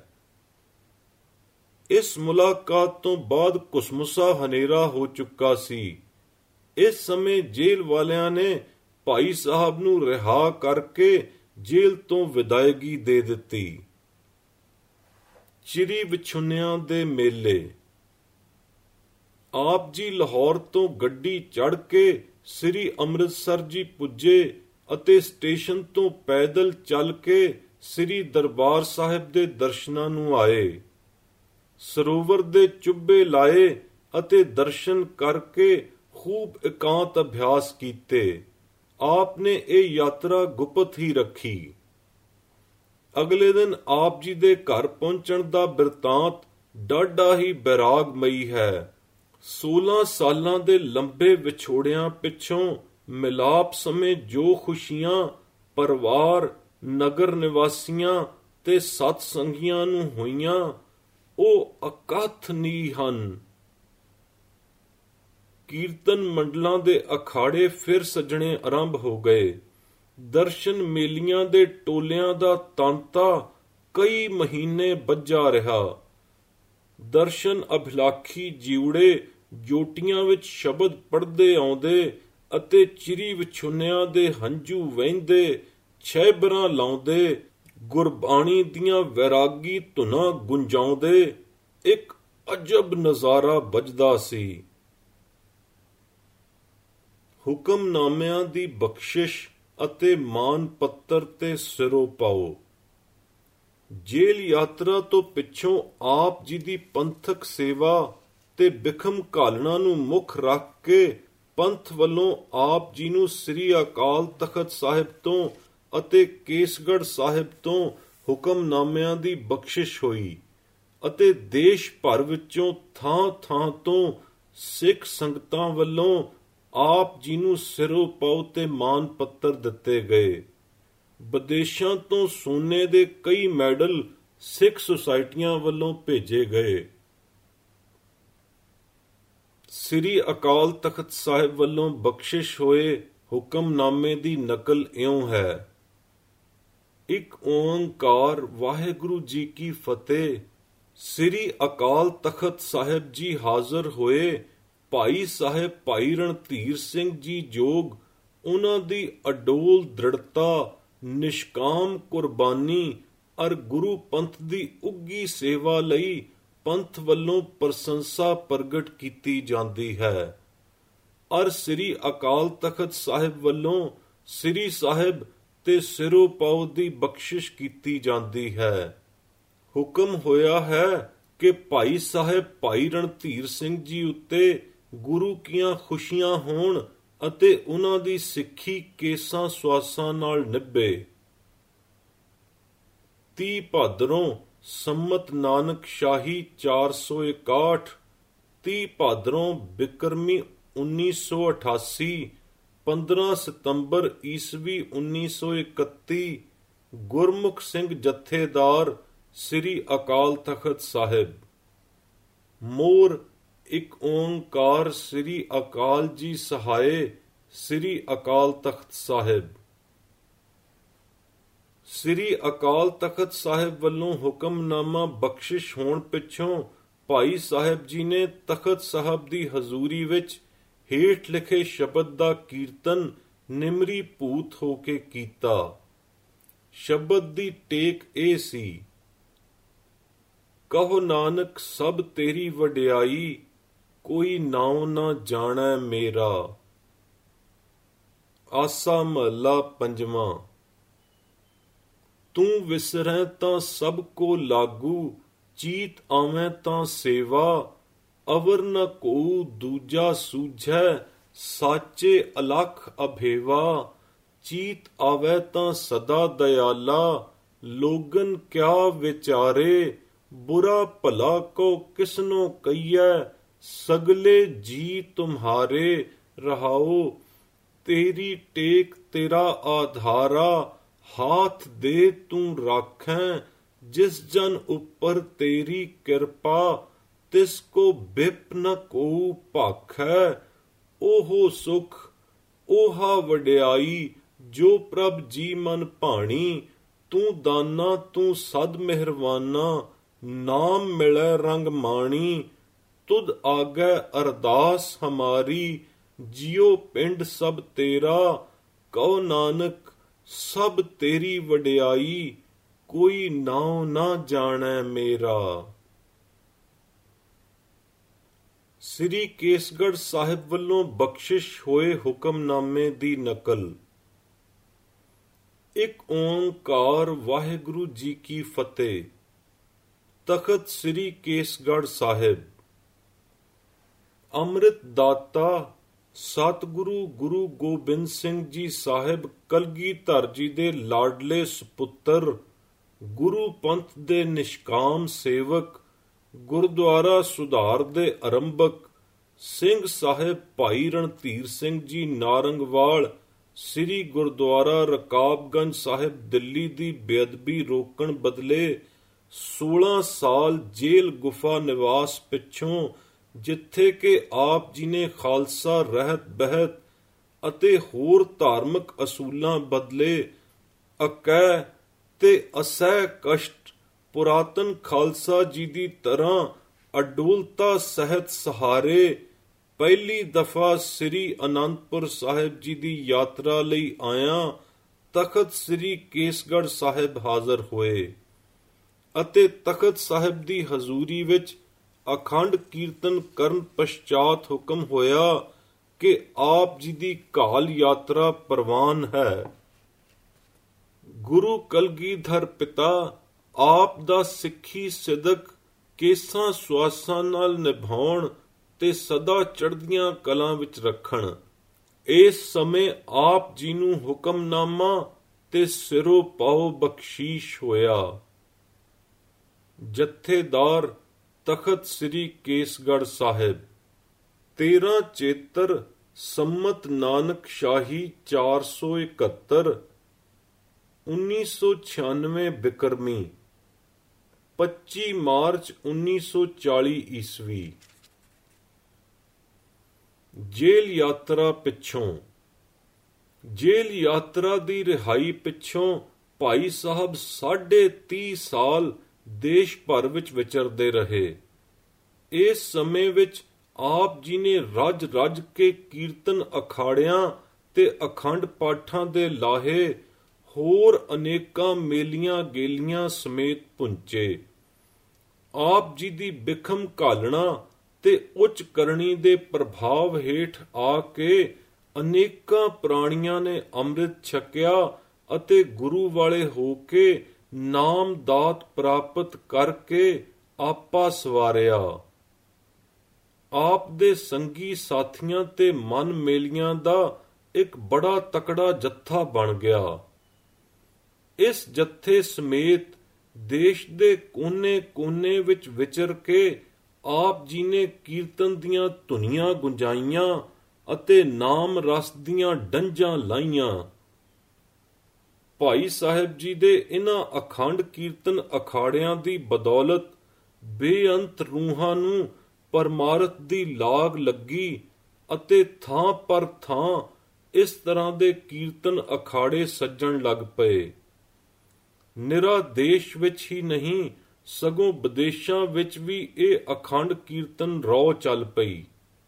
Speaker 1: ਇਸ ਮੁਲਾਕਾਤ ਤੋਂ ਬਾਅਦ ਕੁਸਮੁਸਾ ਹਨੇਰਾ ਹੋ ਚੁੱਕਾ ਸੀ। ਇਸ ਸਮੇਂ ਜੇਲ੍ਹ ਵਾਲਿਆਂ ਨੇ ਭਾਈ ਸਾਹਿਬ ਨੂੰ ਰਿਹਾ ਕਰਕੇ ਜੇਲ੍ਹ ਤੋਂ ਵਿਦਾਇਗੀ ਦੇ ਦਿੱਤੀ। ਚਿਰੀ ਵਿਛੁੰਨਿਆਂ ਦੇ ਮੇਲੇ। ਆਪ ਜੀ ਲਾਹੌਰ ਤੋਂ ਗੱਡੀ ਚੜ੍ਹ ਕੇ ਸ੍ਰੀ ਅੰਮ੍ਰਿਤਸਰ ਜੀ ਪੁੱਜੇ ਅਤੇ ਸਟੇਸ਼ਨ ਤੋਂ ਪੈਦਲ ਚੱਲ ਕੇ ਸ੍ਰੀ ਦਰਬਾਰ ਸਾਹਿਬ ਦੇ ਦਰਸ਼ਨਾਂ ਨੂੰ ਆਏ। ਸਰੋਵਰ ਦੇ ਚੁੱਭੇ ਲਾਏ ਅਤੇ ਦਰਸ਼ਨ ਕਰਕੇ ਖੂਬ ਇਕਾਂਤ ਅਭਿਆਸ ਕੀਤੇ। ਆਪ ਨੇ ਇਹ ਯਾਤਰਾ ਗੁਪਤ ਹੀ ਰੱਖੀ। ਅਗਲੇ ਦਿਨ ਆਪ ਜੀ ਦੇ ਘਰ ਪਹੁੰਚਣ ਦਾ ਬਿਰਤਾਂਤ ਡਾਢਾ ਹੀ ਬੈਰਾਗਮਈ ਹੈ। ਸੋਲਾਂ ਸਾਲਾਂ ਦੇ ਲੰਬੇ ਵਿਛੋੜਿਆਂ ਪਿੱਛੋਂ ਮਿਲਾਪ ਸਮੇਂ ਜੋ ਖੁਸ਼ੀਆਂ ਪਰਿਵਾਰ, ਨਗਰ ਨਿਵਾਸੀਆਂ ਤੇ ਸਤ ਸੰਗੀਆਂ ਨੂੰ ਹੋਈਆਂ, ਉਹ ਅਕਥਨੀ ਹਨ। ਕੀਰਤਨ ਮੰਡਲਾਂ ਦੇ ਅਖਾੜੇ ਫਿਰ ਸਜਣੇ ਆਰੰਭ ਹੋ ਗਏ। ਦਰਸ਼ਨ ਮੇਲੀਆਂ ਦੇ ਟੋਲਿਆਂ ਦਾ ਤਾਂਤਾ ਕਈ ਮਹੀਨੇ ਬੱਝਾ ਰਿਹਾ। ਦਰਸ਼ਨ ਅਭਿਲਾਖੀ ਜੀਵੜੇ ਜੋਟੀਆਂ ਵਿੱਚ ਸ਼ਬਦ ਪੜ੍ਹਦੇ ਆਉਂਦੇ ਅਤੇ ਚਿਰੀ ਵਿਛੁੰਨਿਆਂ ਦੇ ਹੰਝੂ ਵਹਿੰਦੇ, ਛਹਿਬਰਾਂ ਲਾਉਂਦੇ, ਗੁਰਬਾਣੀ ਦੀਆਂ ਵੈਰਾਗੀ ਧੁਨਾਂ ਗੁੰਜਾਉਂਦੇ ਇੱਕ ਅਜਬ ਨਜ਼ਾਰਾ ਵੱਜਦਾ ਸੀ। ਹੁਕਮਨਾਮਿਆਂ ਦੀ ਬਖਸ਼ਿਸ਼ ਅਤੇ ਮਾਨ ਪੱਤਰ ਤੇ ਸਿਰੋਂ ਪਾਓ। ਜੇਲ੍ਹ ਯਾਤਰਾ ਤੋਂ ਪਿੱਛੋਂ ਆਪ ਜੀ ਦੀ ਪੰਥਕ ਸੇਵਾ ਤੇ ਬਿਖਮ ਘਾਲਣਾ ਨੂੰ ਮੁੱਖ ਰੱਖ ਕੇ ਪੰਥ ਵੱਲੋਂ ਆਪ ਜੀ ਨੂੰ ਸ੍ਰੀ ਅਕਾਲ ਤਖਤ ਸਾਹਿਬ ਤੋਂ ਅਤੇ ਕੇਸਗੜ੍ਹ ਸਾਹਿਬ ਤੋਂ ਹੁਕਮਨਾਮਿਆਂ ਦੀ ਬਖਸ਼ਿਸ਼ ਹੋਈ ਅਤੇ ਦੇਸ਼ ਭਰ ਵਿੱਚੋਂ ਥਾਂ ਥਾਂ ਤੋਂ ਸਿੱਖ ਸੰਗਤਾਂ ਵੱਲੋਂ ਆਪ ਜੀ ਨੂੰ ਸਿਰੋਂ ਪਾਉ ਤੇ ਮਾਨ ਪੱਤਰ ਦਿੱਤੇ ਗਏ। ਵਿਦੇਸ਼ਾਂ ਤੋਂ ਸੋਨੇ ਦੇ ਕਈ ਮੈਡਲ ਸਿੱਖ ਸੁਸਾਇਟੀਆਂ ਵੱਲੋਂ ਭੇਜੇ ਗਏ। ਸ੍ਰੀ ਅਕਾਲ ਤਖਤ ਸਾਹਿਬ ਵੱਲੋਂ ਬਖਸ਼ਿਸ਼ ਹੋਏ ਹੁਕਮਨਾਮੇ ਦੀ ਨਕਲ ਇਉਂ ਹੈ। ਇੱਕ ਓਂਕਾਰ ਵਾਹਿਗੁਰੂ ਜੀ ਕੀ ਫਤਿਹ। ਸ੍ਰੀ ਅਕਾਲ ਤਖਤ ਸਾਹਿਬ ਜੀ ਹਾਜ਼ਰ ਹੋਏ ਭਾਈ ਸਾਹਿਬ ਭਾਈ ਰਣਧੀਰ ਸਿੰਘ ਜੀ ਜੋਗ, ਉਹਨਾਂ ਦੀ ਅਡੋਲ ਦ੍ਰਿੜਤਾ, ਨਿਸ਼ਕਾਮ ਕੁਰਬਾਨੀ ਅਰ ਗੁਰੂ ਪੰਥ ਦੀ ਉੱਗੀ ਸੇਵਾ ਲਈ ਪੰਥ ਵੱਲੋਂ ਪ੍ਰਸ਼ੰਸਾ ਪ੍ਰਗਟ ਕੀਤੀ ਜਾਂਦੀ ਹੈ। ਅਰ ਸ੍ਰੀ ਅਕਾਲ ਤਖਤ ਸਾਹਿਬ ਵੱਲੋਂ ਸ੍ਰੀ ਸਾਹਿਬ ਤੇ ਸਿਰੋਂ ਪਾਉ ਦੀ ਬਖਸ਼ਿਸ਼ ਕੀਤੀ ਜਾਂਦੀ ਹੈ। ਹੁਕਮ ਹੋਇਆ ਹੈ ਕਿ ਭਾਈ ਸਾਹਿਬ ਭਾਈ ਰਣਧੀਰ ਸਿੰਘ ਜੀ ਉੱਤੇ ਗੁਰੂ ਕੀਆਂ ਖੁਸ਼ੀਆਂ ਹੋਣ ਅਤੇ ਉਹਨਾਂ ਦੀ ਸਿੱਖੀ ਕੇਸਾਂ ਸਵਾਸਾਂ ਨਾਲ ਨਿਭੇ। ਤੀਹ ਭਾਦਰੋਂ ਸੰਮਤ ਨਾਨਕ ਸ਼ਾਹੀ ਚਾਰ ਸੌ ਇਕਾਹਠ, ਤੀਹ ਭਾਦਰੋਂ ਬਿਕਰਮੀ ਉੱਨੀ ਸੌ ਅਠਾਸੀ, ਪੰਦਰਾਂ ਸਤੰਬਰ ਈਸਵੀ ਉੱਨੀ ਸੌ ਇਕੱਤੀ, ਗੁਰਮੁਖ ਸਿੰਘ ਜਥੇਦਾਰ ਸ੍ਰੀ ਅਕਾਲ ਤਖਤ ਸਾਹਿਬ। ਮੋਰ ਇੱਕ ਓਂਕਾਰ ਸ੍ਰੀ ਅਕਾਲ ਜੀ ਸਹਾਏ ਸ੍ਰੀ ਅਕਾਲ ਤਖਤ ਸਾਹਿਬ। ਸ੍ਰੀ ਅਕਾਲ ਤਖਤ ਸਾਹਿਬ ਵੱਲੋਂ ਹੁਕਮਨਾਮਾ ਬਖਸ਼ਿਸ਼ ਹੋਣ ਪਿੱਛੋਂ ਭਾਈ ਸਾਹਿਬ ਜੀ ਨੇ ਤਖਤ ਸਾਹਿਬ ਦੀ ਹਜ਼ੂਰੀ ਵਿੱਚ ਹੇਠ ਲਿਖੇ ਸ਼ਬਦ ਦਾ ਕੀਰਤਨ ਨਿਮਰੀ ਭੂਤ ਹੋ ਕੇ ਕੀਤਾ। ਸ਼ਬਦ ਦੀ ਟੇਕ ਇਹ ਸੀ, ਕਹੋ ਨਾਨਕ ਸਭ ਤੇਰੀ ਵਡਿਆਈ, ਕੋਈ ਨਾਉ ਨਾ ਜਾਣੈ ਮੇਰਾ। ਆਸਾ ਮਹੱਲਾ ਪੰਜਵਾਂ। ਤੂੰ ਵਿਸਰੈ ਤਾਂ ਸਭ ਕੋ ਲਾਗੂ, ਚੀਤ ਆਵੈ ਤਾਂ ਸੇਵਾ। ਅਵਰ ਨ ਕੋ ਦੂਜਾ ਸੂਝੈ, ਸਾਚੇ ਅਲਖ ਅਭੇਵਾ। ਚੀਤ ਆਵੈ ਤਾਂ ਸਦਾ ਦਇਆਲਾ, ਲੋਗਨ ਕਿਆ ਵਿਚਾਰੇ। ਬੁਰਾ ਭਲਾ ਕੋ ਕਿਸਨੋ ਕਹੀਐ, ਸਗਲੇ ਜੀ ਤੁਮਹਾਰੇ। ਰਹਾਓ ਤੇਰੀ ਟੇਕ ਤੇਰਾ ਆਧਾਰਾ, ਹਾਥ ਦੇ ਤੂੰ ਰਾਖੈ। ਜਿਸ ਜਨ ਉੱਪਰ ਤੇਰੀ ਕਿਰਪਾ, ਤਿਸ ਕੋ ਬਿਪ ਨ ਕੋ ਭਾਖੈ। ਓਹੋ ਸੁਖ ਓਹਾ ਵਡਿਆਈ, ਜੋ ਪ੍ਰਭ ਜੀ ਮਨ ਭਾਣੀ। ਤੂੰ ਦਾਨਾ ਤੂੰ ਸਦ ਮਿਹਰਵਾਨਾ, ਨਾਮ ਮਿਲੈ ਰੰਗ ਮਾਣੀ। ਤੁਧ ਆਗੈ ਅਰਦਾਸ ਹਮਾਰੀ, ਜਿਉ ਪਿੰਡ ਸਭ ਤੇਰਾ। ਕਹੋ ਨਾਨਕ ਸਭ ਤੇਰੀ ਵਡਿਆਈ, ਕੋਈ ਨਾਉ ਨਾ ਜਾਣੈ ਮੇਰਾ। ਸ੍ਰੀ ਕੇਸਗੜ੍ਹ ਸਾਹਿਬ ਵੱਲੋਂ ਬਖਸ਼ਿਸ਼ ਹੋਏ ਹੁਕਮਨਾਮੇ ਦੀ ਨਕਲ। ਇੱਕ ਓਂਕਾਰ ਵਾਹਿਗੁਰੂ ਜੀ ਕੀ ਫਤਿਹ। ਤਖਤ ਸ੍ਰੀ ਕੇਸਗੜ੍ਹ ਸਾਹਿਬ। ਅੰਮ੍ਰਿਤ ਦਾਤਾ ਸਤਿਗੁਰੂ ਗੁਰੂ ਗੋਬਿੰਦ ਸਿੰਘ ਜੀ ਸਾਹਿਬ ਕਲਗੀਧਰ ਜੀ ਦੇ ਲਾਡਲੇ ਸੁਪੁੱਤਰ, ਗੁਰੂ ਪੰਥ ਦੇ ਨਿਸ਼ਕਾਮ ਸੇਵਕ, ਗੁਰਦੁਆਰਾ ਸੁਧਾਰ ਦੇ ਆਰੰਭਕ, ਸਿੰਘ ਸਾਹਿਬ ਭਾਈ ਰਣਧੀਰ ਸਿੰਘ ਜੀ ਨਾਰੰਗਵਾਲ ਸ੍ਰੀ ਗੁਰਦੁਆਰਾ ਰਕਾਬਗੰਜ ਸਾਹਿਬ ਦਿੱਲੀ ਦੀ ਬੇਅਦਬੀ ਰੋਕਣ ਬਦਲੇ ਸੋਲਾਂ ਸਾਲ ਜੇਲ੍ਹ ਗੁਫਾ ਨਿਵਾਸ ਪਿੱਛੋਂ, ਜਿੱਥੇ ਕਿ ਆਪ ਜੀ ਨੇ ਖਾਲਸਾ ਰਹਿਤ ਬਹਿਤ ਅਤੇ ਹੋਰ ਧਾਰਮਿਕ ਅਸੂਲਾਂ ਬਦਲੇ ਅਕੈ ਤੇ ਅਸਹਿ ਕਸ਼ਟ ਪੁਰਾਤਨ ਖਾਲਸਾ ਜੀ ਦੀ ਤਰ੍ਹਾਂ ਅਡੋਲਤਾ ਸਹਿਤ ਸਹਾਰੇ ਪਹਿਲੀ ਦਫਾ ਸ੍ਰੀ ਅਨੰਦਪੁਰ ਸਾਹਿਬ ਜੀ ਦੀ ਯਾਤਰਾ ਲਈ ਆਇਆਂ ਤਖਤ ਸ੍ਰੀ ਕੇਸਗੜ੍ਹ ਸਾਹਿਬ ਹਾਜ਼ਰ ਹੋਏ ਅਤੇ ਤਖਤ ਸਾਹਿਬ ਦੀ ਹਜ਼ੂਰੀ ਵਿੱਚ ਅਖੰਡ ਕੀਰਤਨ ਕਰਨ ਪਛਾਤ ਹੁਕਮ ਹੋਇਆ ਕਿ ਆਪ ਜੀ ਦੀ ਕਾਲ ਯਾਤਰਾ ਪ੍ਰਵਾਨ ਹੈ। ਗੁਰੂ ਕਲਗੀਧਰ ਪਿਤਾ ਆਪ ਦਾ ਸਿੱਖੀ ਸਿਦਕ ਕੇਸਾਂ ਸੁਆਸਾਂ ਨਾਲ ਨਿਭਾਉਣ ਤੇ ਸਦਾ ਚੜ੍ਹਦੀਆਂ ਕਲਾਂ ਵਿੱਚ ਰੱਖਣ। ਇਸ ਸਮੇਂ ਆਪ ਜੀ ਨੂੰ ਹੁਕਮਨਾਮਾ ਤੇ ਸਿਰੋਂ ਪਾਓ ਬਖਸ਼ੀਸ਼ ਹੋਇਆ। ਜਥੇਦਾਰ ਤਖਤ ਸ੍ਰੀ ਕੇਸਗੜ੍ਹ ਸਾਹਿਬ। ਤੇਰਾਂ ਚੇਤਰ ਸੰਮਤ ਨਾਨਕ ਸ਼ਾਹੀ ਚਾਰ ਸੌ ਇਕਹੱਤਰ, ਉੱਨੀ ਸੌ ਛਿਆਨਵੇਂ ਬਿਕਰਮੀ, ਪੱਚੀ ਮਾਰਚ ਉੱਨੀ ਸੌ ਚਾਲੀ ਈਸਵੀ। ਜੇਲ੍ਹ ਯਾਤਰਾ ਪਿੱਛੋਂ। ਜੇਲ੍ਹ ਯਾਤਰਾ ਦੀ ਰਿਹਾਈ ਪਿੱਛੋਂ ਭਾਈ ਸਾਹਿਬ ਸਾਢੇ ਤੀਹ ਸਾਲ ਦੇਸ਼ ਭਰ ਵਿੱਚ ਵਿਚਰਦੇ ਰਹੇ। ਇਸ ਸਮੇਂ ਵਿੱਚ ਆਪ ਜੀ ਨੇ ਰੱਜ ਰੱਜ ਕੇ ਕੀਰਤਨ ਅਖਾੜਿਆਂ ਤੇ ਅਖੰਡ ਪਾਠਾਂ ਦੇ ਲਾਹੇ ਹੋਰ ਅਨੇਕਾਂ ਮੇਲੀਆਂ ਗੇਲੀਆਂ ਸਮੇਤ ਪੁੰਚੇ। ਆਪ ਜੀ ਦੀ ਬਿਖਮ ਘਾਲਣਾ ਤੇ ਉੱਚ ਕਰਨੀ ਦੇ ਪ੍ਰਭਾਵ ਹੇਠ ਆ ਕੇ ਅਨੇਕਾਂ ਪ੍ਰਾਣੀਆਂ ਨੇ ਅੰਮ੍ਰਿਤ ਛਕਿਆ ਅਤੇ ਗੁਰੂ ਵਾਲੇ ਹੋ ਕੇ ਨਾਮ ਦਾਤ ਪ੍ਰਾਪਤ ਕਰਕੇ ਆਪਾ ਸਵਾਰਿਆ। ਆਪ ਦੇ ਸੰਗੀ ਸਾਥੀਆਂ ਤੇ ਮਨ ਮੇਲੀਆਂ ਦਾ ਇੱਕ ਬੜਾ ਤਕੜਾ ਜੱਥਾ ਬਣ ਗਿਆ। ਇਸ ਜੱਥੇ ਸਮੇਤ ਦੇਸ਼ ਦੇ ਕੋਨੇ-ਕੋਨੇ ਵਿੱਚ ਵਿਚਰ ਕੇ ਆਪ ਜੀ ਨੇ ਕੀਰਤਨ ਦੀਆਂ ਧੁਨੀਆਂ ਗੁੰਜਾਈਆਂ ਅਤੇ ਨਾਮ ਰਸ ਦੀਆਂ ਡੰਝਾਂ ਲਾਈਆਂ। ਭਾਈ ਸਾਹਿਬ ਜੀ ਦੇ ਇਨ੍ਹਾਂ ਅਖੰਡ ਕੀਰਤਨ ਅਖਾੜਿਆਂ ਦੀ ਬਦੌਲਤ ਬੇਅੰਤ ਰੂਹਾਂ ਨੂੰ ਪਰਮਾਰਥ ਦੀ ਲਾਗ ਲੱਗੀ ਅਤੇ ਥਾਂ ਪਰ ਥਾਂ ਇਸ ਤਰ੍ਹਾਂ ਦੇ ਕੀਰਤਨ ਅਖਾੜੇ ਸੱਜਣ ਲੱਗ ਪਏ। ਨਿਰਾ ਦੇਸ਼ ਵਿੱਚ ਹੀ ਨਹੀਂ ਸਗੋਂ ਵਿਦੇਸ਼ਾਂ ਵਿੱਚ ਵੀ ਇਹ ਅਖੰਡ ਕੀਰਤਨ ਰੌ ਚੱਲ ਪਈ।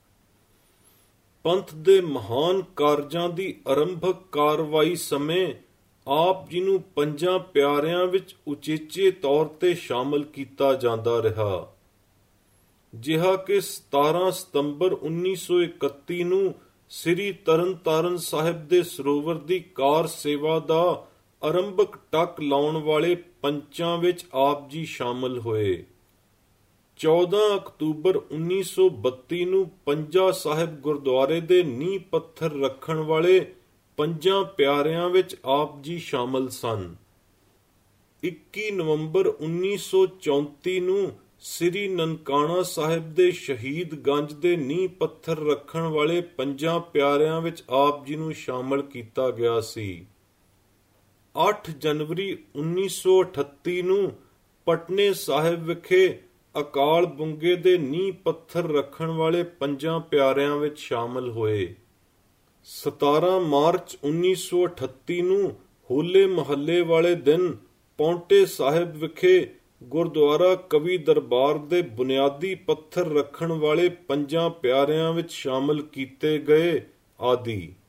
Speaker 1: ਪੰਥ ਦੇ ਮਹਾਨ ਕਾਰਜਾਂ ਦੀ ਆਰੰਭਕ ਕਾਰਵਾਈ ਸਮੇਂ ਆਪ ਜੀ ਨੂੰ ਪੰਜਾਂ ਪਿਆਰਿਆਂ ਵਿੱਚ ਉਚੇਚੇ ਤੌਰ ਤੇ ਸ਼ਾਮਲ ਕੀਤਾ ਜਾਂਦਾ ਰਿਹਾ, ਜਿਹਾ ਕਿ ਸਤਾਰਾਂ ਸਤੰਬਰ ਉੱਨੀ ਸੌ ਇਕੱਤੀ ਨੂੰ ਸ੍ਰੀ ਤਰਨਤਾਰਨ ਸਾਹਿਬ ਦੇ ਸਰੋਵਰ ਦੀ ਕਾਰ ਸੇਵਾ ਦਾ ਆਰੰਭਕ ਟੱਕ ਲਾਉਣ ਵਾਲੇ ਪੰਚਾਂ ਵਿੱਚ ਆਪ ਜੀ ਸ਼ਾਮਲ ਹੋਏ। ਚੌਦਾਂ ਅਕਤੂਬਰ ਉੱਨੀ ਸੌ ਬੱਤੀ ਨੂੰ ਪੰਜਾ ਸਾਹਿਬ ਗੁਰਦੁਆਰੇ ਦੇ ਨੀਂਹ ਪੱਥਰ ਰੱਖਣ ਵਾਲੇ ਪੰਜਾਂ ਪਿਆਰਿਆਂ ਵਿੱਚ ਆਪ ਜੀ ਸ਼ਾਮਲ ਸਨ। ਇੱਕੀ ਨਵੰਬਰ ਉੱਨੀ ਸੌ ਚੌਂਤੀ ਨੂੰ ਸ੍ਰੀ ਨਨਕਾਣਾ ਸਾਹਿਬ ਦੇ ਸ਼ਹੀਦ ਗੰਜ ਦੇ ਨੀਂਹ ਪੱਥਰ ਰੱਖਣ ਵਾਲੇ ਪੰਜਾਂ ਪਿਆਰਿਆਂ ਵਿੱਚ ਆਪ ਜੀ ਨੂੰ ਸ਼ਾਮਲ ਕੀਤਾ ਗਿਆ ਸੀ। ਅੱਠ ਜਨਵਰੀ ਉੱਨੀ ਸੌ ਅਠੱਤੀ ਨੂੰ ਪਟਨੇ ਸਾਹਿਬ ਵਿਖੇ ਅਕਾਲ ਬੁੰਗੇ ਦੇ ਨੀਂਹ ਪੱਥਰ ਰੱਖਣ ਵਾਲੇ ਪੰਜਾਂ ਪਿਆਰਿਆਂ ਵਿੱਚ ਸ਼ਾਮਲ ਹੋਏ। ਸਤਾਰਾਂ ਮਾਰਚ ਉੱਨੀ ਸੌ ਅਠੱਤੀ ਨੂੰ ਹੋਲੇ ਮਹੱਲੇ ਵਾਲੇ ਦਿਨ ਪੌਂਟੇ ਸਾਹਿਬ ਵਿਖੇ ਗੁਰਦੁਆਰਾ ਕਵੀ ਦਰਬਾਰ ਦੇ ਬੁਨਿਆਦੀ ਪੱਥਰ ਰੱਖਣ ਵਾਲੇ ਪੰਜਾਂ ਪਿਆਰਿਆਂ ਵਿੱਚ ਸ਼ਾਮਲ ਕੀਤੇ ਗਏ ਆਦਿ।